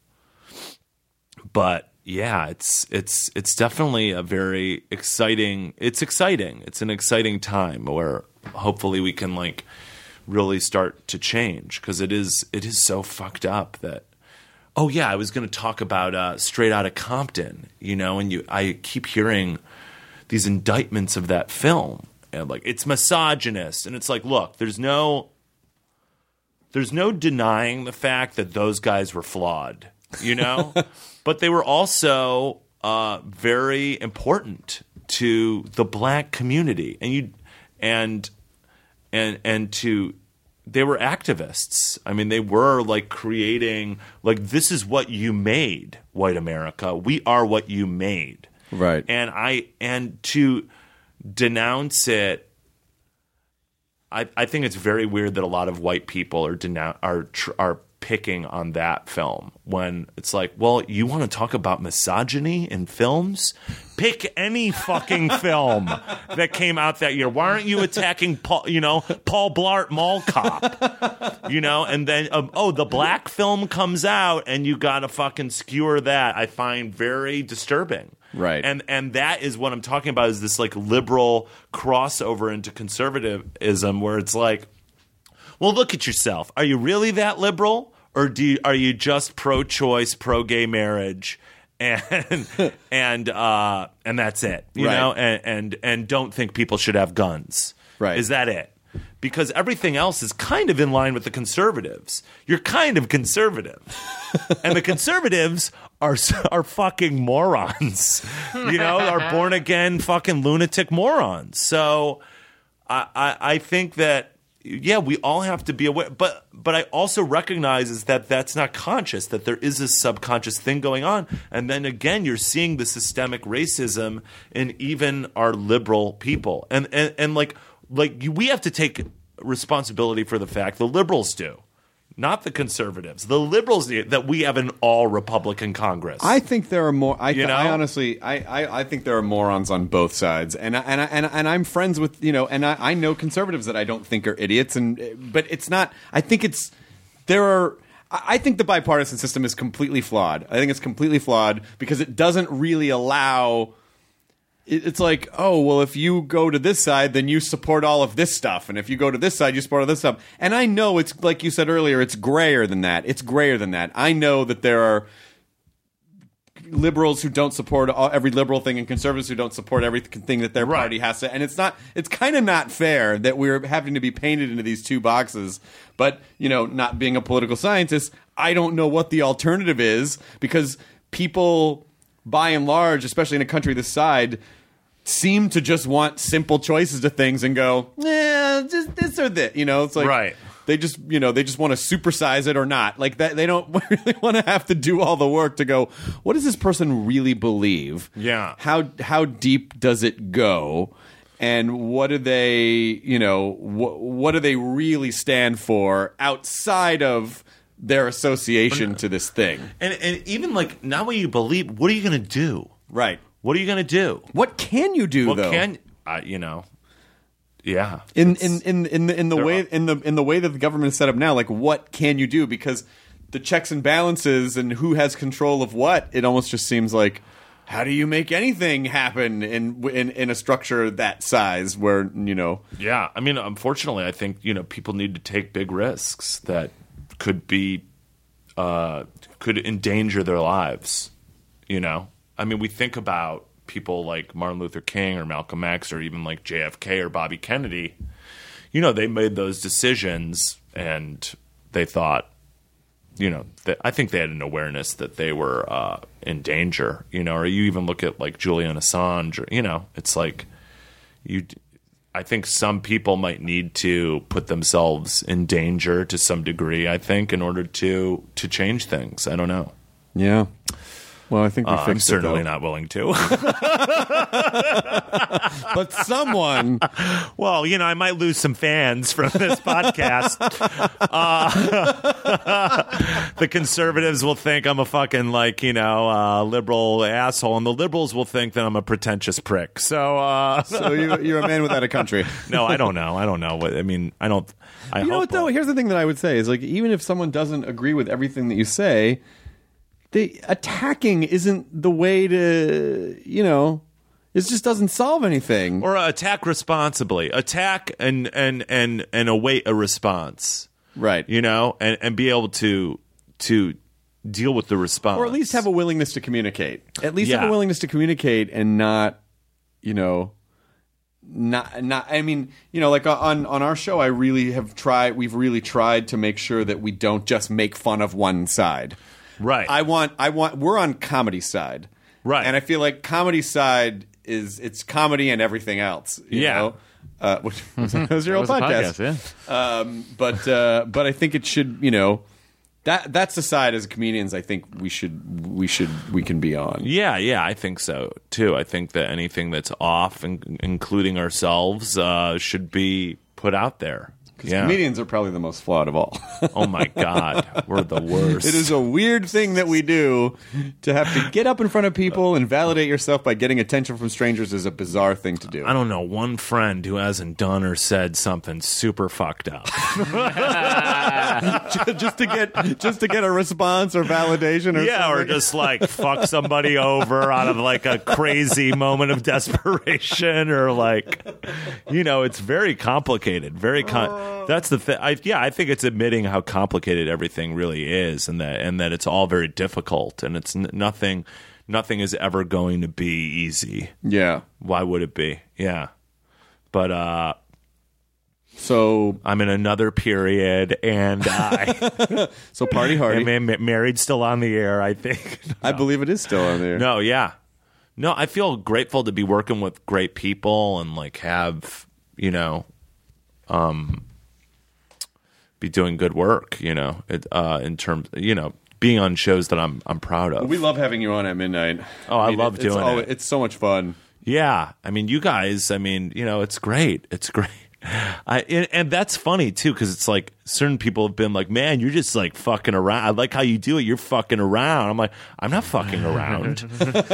but yeah, it's, it's, it's definitely a very exciting, it's exciting. It's an exciting time where hopefully we can like really start to change, because it is, it is so fucked up that, oh yeah, I was going to talk about uh, Straight Outta Compton, you know, and you, I keep hearing these indictments of that film, and like it's misogynist, and it's like, look, there's no, there's no denying the fact that those guys were flawed, you know, but they were also uh, very important to the black community, and you, and and and to. They were activists. I mean, they were like creating, like, this is what you made, white America. We are what you made. Right. And I, and to denounce it, I, I think it's very weird that a lot of white people are denou- are tr- are picking on that film when it's like, well, you want to talk about misogyny in films? Pick any fucking film that came out that year. Why aren't you attacking Paul, you know, Paul Blart Mall Cop? You know, and then um, oh, the black film comes out and you got to fucking skewer that. I find very disturbing. Right. And and that is what I'm talking about, is this like liberal crossover into conservatism where it's like, well, look at yourself. Are you really that liberal, or do you, are you just pro-choice, pro-gay marriage, and and uh, and that's it? You Right. know, and, and and don't think people should have guns. Right. Is that it? Because everything else is kind of in line with the conservatives. You're kind of conservative, and the conservatives are are fucking morons. You know, are born again fucking lunatic morons. So I, I I think that. Yeah, we all have to be aware, but but I also recognize is that that's not conscious, that there is a subconscious thing going on, and then again, you're seeing the systemic racism in even our liberal people, and and, and like like you, we have to take responsibility for the fact the liberals do, not the conservatives. The liberals do, that we have an all Republican Congress. I think there are more. I, You know? I honestly, I, I, I think there are morons on both sides, and I, and I, and, I, and I'm friends with you know, and I, I know conservatives that I don't think are idiots, and but it's not. I think it's there are. I I think the bipartisan system is completely flawed. I think it's completely flawed because it doesn't really allow. it- It's like, oh, well, if you go to this side, then you support all of this stuff. And if you go to this side, you support all this stuff. And I know it's, like you said earlier, it's grayer than that. It's grayer than that. I know that there are liberals who don't support all, every liberal thing and conservatives who don't support everything that their party has to. And it's not, it's kind of not fair that we're having to be painted into these two boxes. But, you know, not being a political scientist, I don't know what the alternative is, because people, by and large, especially in a country this side, seem to just want simple choices to things and go, eh, just this or that. You know, it's like, Right. they just, you know, they just want to supersize it or not. Like that, they don't really want to have to do all the work to go, what does this person really believe? Yeah. How how deep does it go? and what do they, you know, wh- what do they really stand for outside of their association to this thing? And and even like now, when you believe, what are you going to do? Right. What are you going to do? What can you do What though? can uh, you know? Yeah. in in in in the in the There way are- in the in the way that the government is set up now, like what can you do? Because the checks and balances and who has control of what, it almost just seems like, how do you make anything happen in in in a structure that size where, you know? Yeah, I mean, unfortunately, I think you know people need to take big risks that could be uh, could endanger their lives. You know, I mean, we think about people like Martin Luther King or Malcolm X or even like J F K or Bobby Kennedy. You know, they made those decisions and they thought, you know, that I think they had an awareness that they were uh, in danger. You know, or you even look at like Julian Assange. Or, you know, it's like you. I think some people might need to put themselves in danger to some degree. I think in order to to change things. I don't know. Yeah. Well, I think we Uh, I'm fixed it, certainly though. not willing to. But someone, Well, you know, I might lose some fans from this podcast. Uh, the conservatives will think I'm a fucking, like, you know, uh, liberal asshole, and the liberals will think that I'm a pretentious prick. So, uh, so you, you're a man without a country. no, I don't know. I don't know. What I mean, I don't. I You know hope what though? Here's the thing that I would say is like, even if someone doesn't agree with everything that you say, they attacking isn't the way to, you know, it just doesn't solve anything. or attack responsibly. Attack and and and and await a response. Right. You know, and and be able to to deal with the response, Or at least have a willingness to communicate. At least have Yeah. a willingness to communicate and not, you know, not not. I mean, you know, like on on our show, I really have tried. We've really tried to make sure that we don't just make fun of one side. right. I want. I want. We're on comedy side, Right. And I feel like comedy side is it's comedy and everything else. You Yeah. know? Uh, which was, was your old That was a podcast. podcast, yeah. Um, but uh, but I think it should, you know, that that's the side as comedians I think we should we should we can be on. Yeah, yeah, I think so too. I think that anything that's off, in- including ourselves, uh, should be put out there. Yeah. Comedians are probably the most flawed of all. Oh my God, we're the worst. It is a weird thing that we do. To have to get up in front of people and validate yourself by getting attention from strangers is a bizarre thing to do. I don't know one friend who hasn't done or said something super fucked up. just to get just to get a response or validation or Yeah, or something. just like fuck somebody over out of like a crazy moment of desperation, or like, you know, it's very complicated. Very con- that's the thing. I, yeah, I think it's admitting how complicated everything really is, and that and that it's all very difficult, and it's n- nothing. Nothing is ever going to be easy. Yeah. Why would it be? Yeah, but uh, So I'm in another period, and I so party hardy. am ma- married, still on the air. I think. I believe it is still on there. No, yeah. No, I feel grateful to be working with great people and like have, you know, um be doing good work, you know, it, uh in terms, you know, being on shows that I'm I'm proud of. We love having you on at midnight. Oh, I love it's doing al- it. It's so much fun. Yeah, I mean, you guys, I mean, you know, it's great. It's great. I and, and that's funny too, because it's like certain people have been like, "Man, you're just like fucking around. I like how you do it. You're fucking around." I'm like, I'm not fucking around.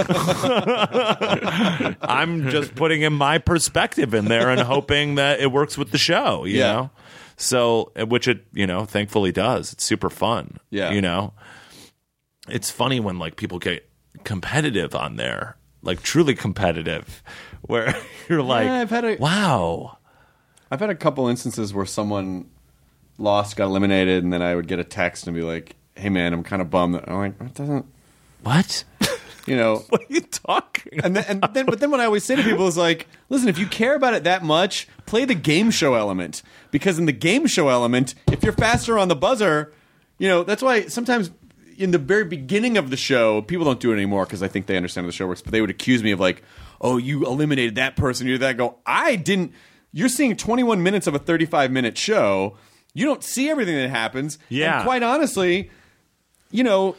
I'm just putting in my perspective in there and hoping that it works with the show. You Yeah. know, so which it you know thankfully does. It's super fun. Yeah. you know, it's funny when like people get competitive on there, like truly competitive, where you're like, I've had a- wow. I've had a couple instances where someone lost, got eliminated, and then I would get a text and be like, "Hey, man, I'm kind of bummed." that-" I'm like, "It doesn't," What? you know. What are you talking? And then, and then, but then what I always say to people is like, "Listen, if you care about it that much, play the game show element. Because in the game show element, if you're faster on the buzzer, you know that's why sometimes." In the very beginning of the show, people don't do it anymore because I think they understand how the show works. But they would accuse me of like, "Oh, you eliminated that person, you did that." I go, I didn't. You're seeing twenty-one minutes of a thirty-five minute show. You don't see everything that happens. Yeah. And quite honestly, you know,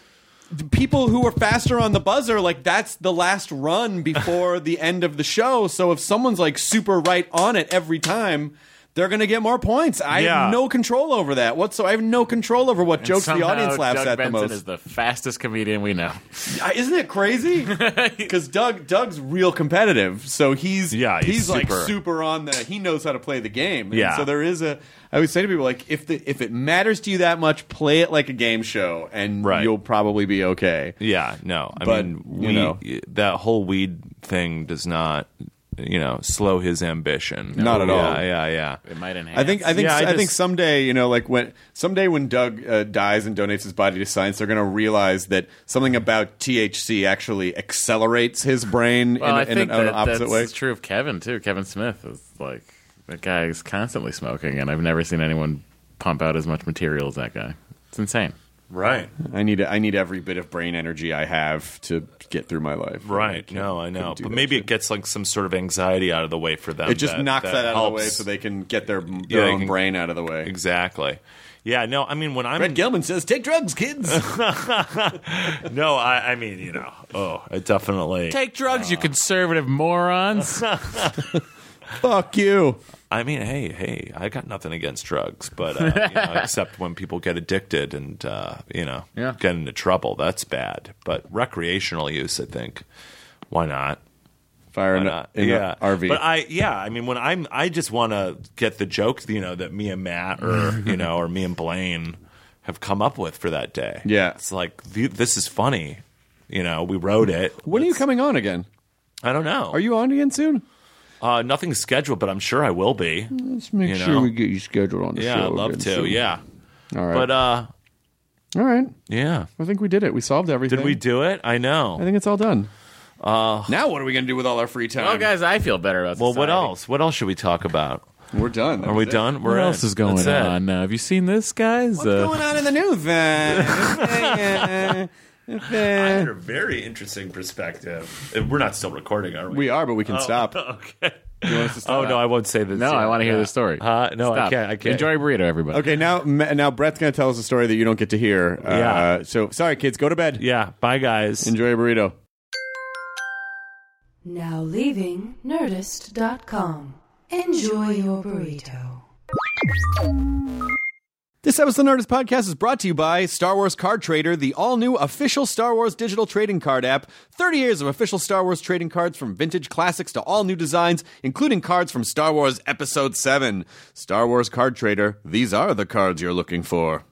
people who are faster on the buzzer, like that's the last run before the end of the show. So if someone's like super right on it every time, they're going to get more points. I Yeah. have no control over that. What? So I have no control over what And jokes the somehow audience laughs Doug at Benson the most. is the fastest comedian we know. Uh, Isn't it crazy? Because Doug Doug's real competitive, so he's Yeah, he's like super. super on the. He knows how to play the game. And Yeah. so there is a. I always say to people like, if the if it matters to you that much, play it like a game show, and Right. you'll probably be okay. Yeah, no. I But, mean, you we, know. that whole weed thing does not, you know, slow his ambition. Not at all. Yeah, yeah, yeah. It might enhance. I think I think Yeah, I I, think just- someday, you know, like when someday when Doug uh, dies and donates his body to science, they're going to realize that something about T H C actually accelerates his brain Well, in, I in think an, an that opposite that's way. true of Kevin too. Kevin Smith is like that guy is constantly smoking, and I've never seen anyone pump out as much material as that guy. It's insane. Right. I need I need every bit of brain energy I have to get through my life. Right. can't- No, I know. couldn't do But that maybe shit. it gets like some sort of anxiety out of the way for them. It just that, knocks that, out of the way helps. so they can get their their Yeah, they own can- brain out of the way. Exactly. Yeah, no, I mean, when I'm. Brett Gelman says, "Take drugs, kids." No, I, I mean, you know, oh, I definitely. Take drugs, you conservative morons. Fuck you. I mean, hey, hey, I got nothing against drugs, but uh, you know, except when people get addicted and uh, you know Yeah. get into trouble, that's bad. But recreational use, I think, why not? Fire Why in, not? a, in yeah, a R V. But I, yeah, I mean, when I'm, I just want to get the joke, you know, that me and Matt or you know, or me and Blaine have come up with for that day. Yeah. it's like th- this is funny. You know, we wrote it. when are you Let's- coming on again? I don't know. Are you on again soon? Uh, nothing's scheduled, but I'm sure I will be. Let's make You sure know? we get you scheduled on the Yeah, show. I'd love again to. soon. Yeah, All right. but uh, All right. yeah. I think we did it. We solved everything. Did we do it? I I know. think it's all done. Uh, now what are we going to do with all our free time? Well, guys, I feel better about Well, what society. else? What else should we talk about? We're done. That Are we was it. done? We're What in. else is going That's it. on? Uh, have you seen this, guys? What's Uh, going on in the news? Uh, I had a very interesting perspective. Uh, We're not still recording, are we? we are, but we can stop. Okay. You want us to Oh stop? no, I won't say this. no, yet. I want to hear Yeah. the story. Uh, no, I Stop. can't. I can't. Enjoy a burrito, everybody. Okay, now now Brett's going to tell us a story that you don't get to hear. Uh, Yeah. So sorry, kids. Go to bed. Yeah. Bye, guys. Enjoy a burrito. Now leaving Nerdist dot com. Enjoy your burrito. This episode of the Nerdist Podcast is brought to you by Star Wars Card Trader, the all-new official Star Wars digital trading card app. thirty years of official Star Wars trading cards from vintage classics to all new designs, including cards from Star Wars Episode seven. Star Wars Card Trader, these are the cards you're looking for.